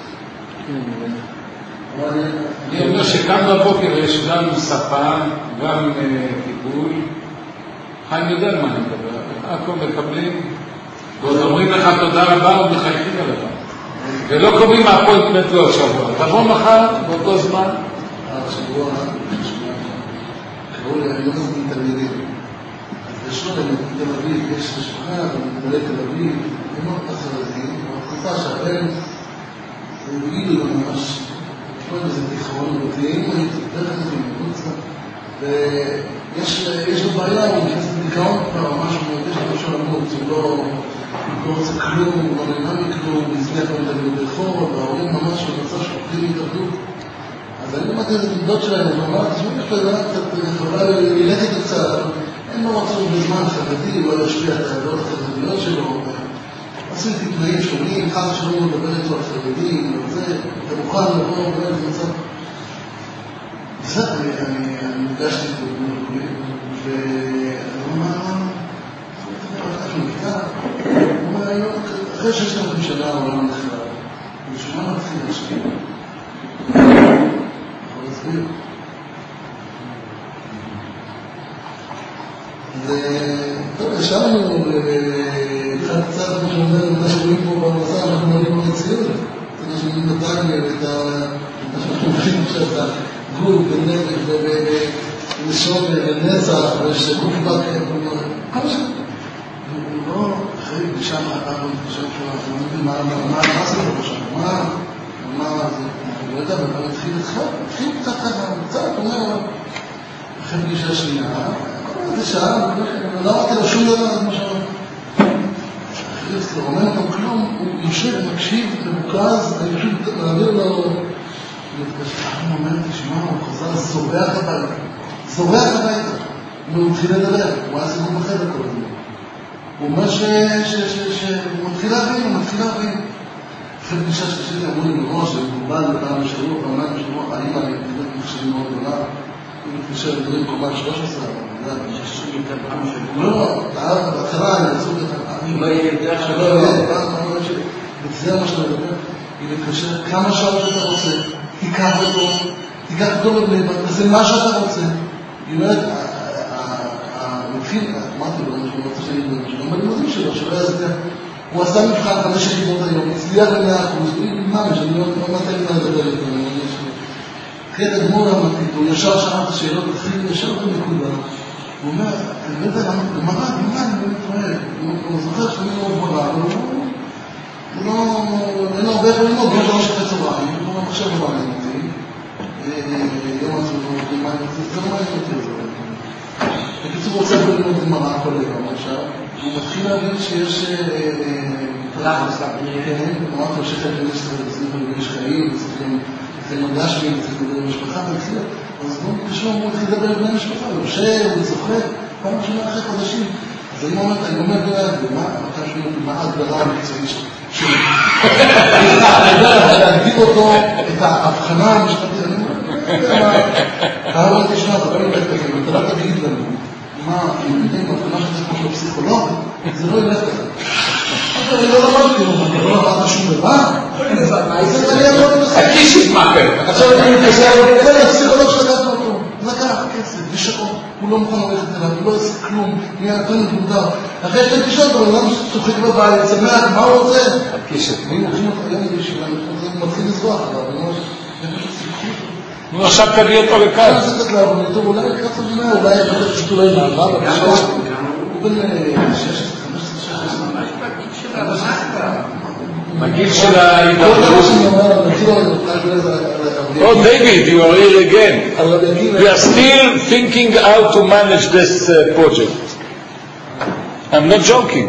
אני אומר שכאן בבוקר יש גם ספן, גם טיפול. חיים יודע מה אני מדבר. הכל מקבלים, ועוד אומרים לך תודה רבה ומחייכים עליך. ולא קובעים מהפוינטמנט לא שבוע. תבוא מחר באותו זמן. השבוע, קראו לי, אני לא מזמין תלמידים. אז בשביל תל אביב, יש משפחה, במתמלא תל אביב, הם מאוד חרדים, בתקופה שהבן, הם הגידו לו ממש, כמו איזה תיכון, ותהיים דרך הזה מחוצה, ויש לו בעיה, הוא נכנס לדיכאון כבר, ממש יש לו משהו למות, הוא לא רוצה כלום, הוא לא נהנה מכלום, הוא הזניח לו את ברחוב, וההורים ממש במצב שהולכים להתאבדות. אז אני למדתי את הדעות שלהם, ואמרתי, תשמעו, יש לו ידעה קצת חבל ללכת קצת, הם לא רצו בזמן חרדי, הוא לא ישפיע את הדעות החרדיות שלו, עשיתי תנאים שונים, חס שלא מדבר איתו על חרדים, וזה, אתה מוכן לבוא, ובאמת מצב. בסדר, אני נפגשתי איתו במקולי, ואני אומר, הוא אומר, אחרי 6,000 שנה העולם נחלב, ושמה מתחיל להשפיע. וטוב, ישבנו אחד קצת, כמו שאומר, מה שרואים פה במסע, אנחנו מראים במציאות. זה מה שאני נתן לי את שאנחנו מראים עכשיו, את הגוף ונפש ונשום ונצח ושגוף בא כל זה. הוא לא אחרי פגישה אחת, הוא חושב שהוא לא מבין מה זה לא חושב, מה זה, אני לא יודע, אבל התחיל קצת ככה, קצת, אומר, אחרי פגישה שנייה, זה שעה, לא אמרתי לו שום דבר, כמו שאומר. אחרי אומר לו כלום, הוא יושב, מקשיב, מבוקז, אני פשוט מעביר לו, הוא אומר, תשמע, הוא חוזר, זורח הביתה, והוא מתחיל לדבר, הוא היה סיבוב בחדר כל הזמן. הוא אומר שהוא מתחיל להבין, אחרי פגישה שלישית אמרו לי מראש, זה מוגבל בפעם בשבוע, פעמיים בשבוע, האמא, אני מתחילה מחשבים מאוד גדולה, היא מתקשר לדברים קומה 13, לא, בהתחלה אני רצו לא יהיה יותר וזה מה שאתה מדבר, היא מתקשר כמה שעות שאתה רוצה, תיקח אותו לבני בת, תעשה מה שאתה רוצה. היא אומרת, המתחיל, אמרתי לו, אני רוצה שאני אגיד בלימודים שלו, שלא יזדיה, הוא עשה מבחן 5 יחידות היום, הצליח ל100%, ממש, אני לא נתן לי מה לדבר איתו, אחרי הגמור המתית, הוא ישר שאל את השאלות, התחיל ישר בנקודה, הוא אומר, אני לא יודע למה, למראה, אני מתראה, הוא זוכר שאני לא גברה, אבל אין לו הרבה איך ללמוד, הוא לא שחי צהריים, הוא מחשב לא מעניין אותי, יום עצמו, זה לא מעניין אותי, בקיצור הוא רוצה ללמוד גמרא כל היום עכשיו, הוא מתחיל להבין שיש לחץ, אמרתי לו שחלק יש חיים, וצריכים מדש לי, צריך לדבר במשפחה, אז הוא מתקשר, הוא מתחיל לדבר בבני המשפחה, הוא יושב, הוא זוכר, פעם שנה אחרי חודשים. אז אני אומר מה ההגדרה המקצועית שלי? להגדיר אותו, את ההבחנה המשפטית, אני אומר, תשמע, אתה לא תגיד לנו, מה, אם יודעים, ההבחנה שזה כמו של הפסיכולוג, זה לא ילך כזה. אני לא למדתי, אני לא למדת שום דבר. הקישת מאפר. עכשיו אני מתקשר, זה הפסיכולוג שלקחנו אותו. לקח כסף, ושעות. הוא לא מוכן ללכת אליו, הוא לא עושה כלום. נהיה נתון מותר. אחרי שאתה תשאל אותו, הוא לא צוחק בבית, שמח, מה הוא רוצה? הקישת. ואם הולכים אותו, היום בישיבה, הוא מתחיל לזרוח עליו, זה פשוט סיכוי. נו, עכשיו תביא אותו לכאן. אולי לקראת המדינה, אולי יחדש את אולי מעבר, הוא בן 16-15. בגיל של ההתאחדות. Oh, David, you are here again. We are still thinking how to manage this project. I'm not joking.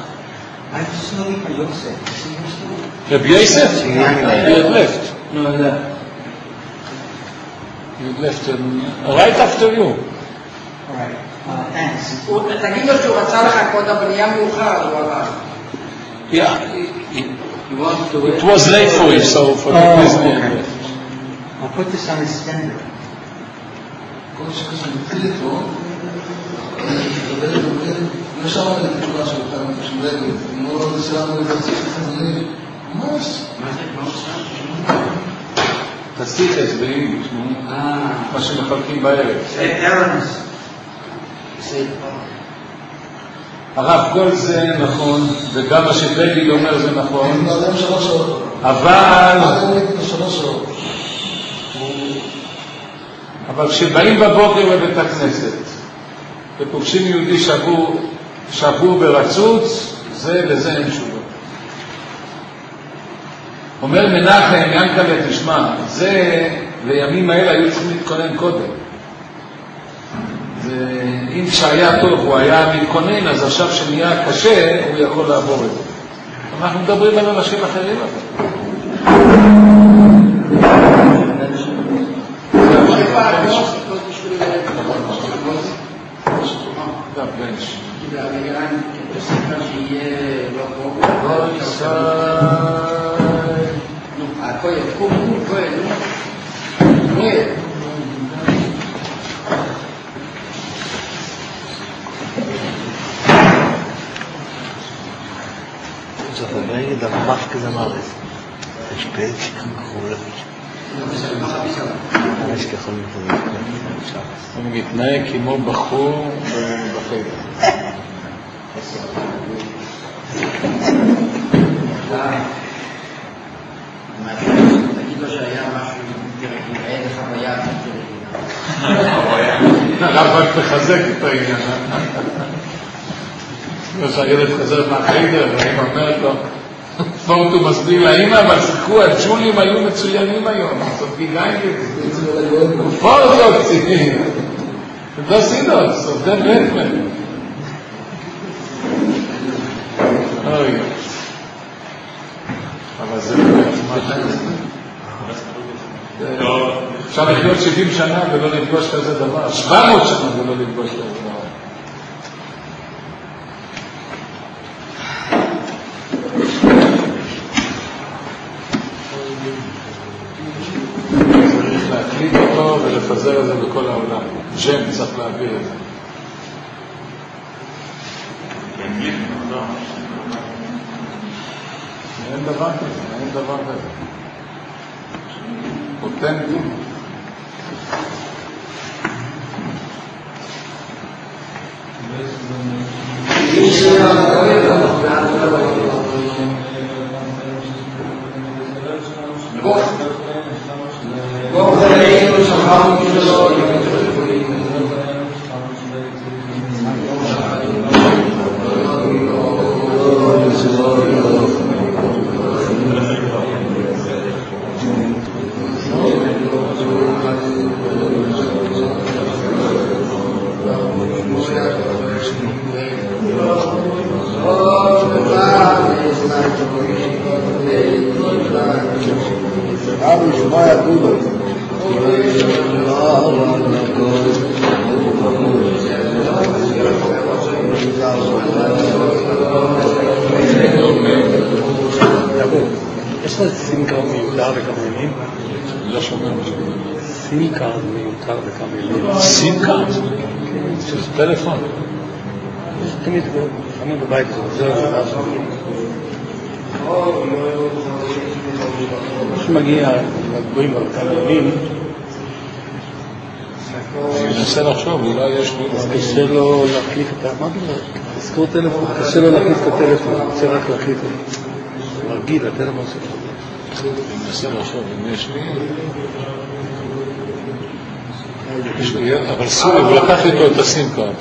Rabbi Yosef? He had left. No, no. He had left right after you. All right. Thanks. תגיד לו שהוא רצה לחכות, אבל נהיה מאוחר, הוא אמר. Yeah. It was late for him, so for that reason he had left. I'll put this on his standard. כל שכזה מתחיל איתו, לא שמע את התשובה שלך, משמעגת, אם לא זה שלנו לבצע חזוני, ממש. תסיכס ביידיש, מה שמחלקים בערב. הרב, כל זה נכון, וגם מה שדייוויד אומר זה נכון, אבל כשבאים בבוקר לבית הכנסת ופוגשים יהודי שבור ברצוץ, זה לזה אין תשובה. אומר מנחם, ינקלה, תשמע, זה לימים האלה היו צריכים להתכונן קודם. אם כשהיה טוב הוא היה מתכונן, אז עכשיו שנהיה קשה הוא יכול לעבור את זה. אנחנו מדברים על אנשים אחרים אבל. da máscara da maleza. Os pés כחולים. יש כחולים חולים. הוא מתנהג כמו בחור בחדר. תגיד לו שהיה משהו אין לך ביד הרב רק מחזק את העניין. שהילד חזר מהחדר והאמא אומרת לו פורטו מסביר לאמא, אבל שיחקו הג'ולים היו מצוינים היום, סופגיים פורטו קצינים dos idos, סופגן רטמן אוי אבל זה אפשר לחיות 70 שנה ולא לפגוש כזה דבר, 700 שנה ולא לפגוש כזה דבר. צריך להקליט אותו ולפזר את זה בכל העולם. ג'ם צריך להעביר את זה. אין דבר כזה, אין דבר כזה. אותנטי. יש לה סינקארד מיותר בכמה מילים? לא שומע משהו. סינקארד מיותר בכמה מילים. סינקארד? שזה טלפון. יש תמיד, לפעמים בבית זה עוזר, זה דבר שם. שמגיע לגבוהים על כמה מילים, אני מנסה לחשוב, אולי יש לי... אז קשה לו להקליט את מה בגלל? תזכור טלפון, קשה לו להקליט את הטלפון, קשה רק להקליט את מרגיל, הטלפון שלו. אני מנסה לחשוב, אם יש לי... אבל סורי, הוא לקח איתו את הסים קארד.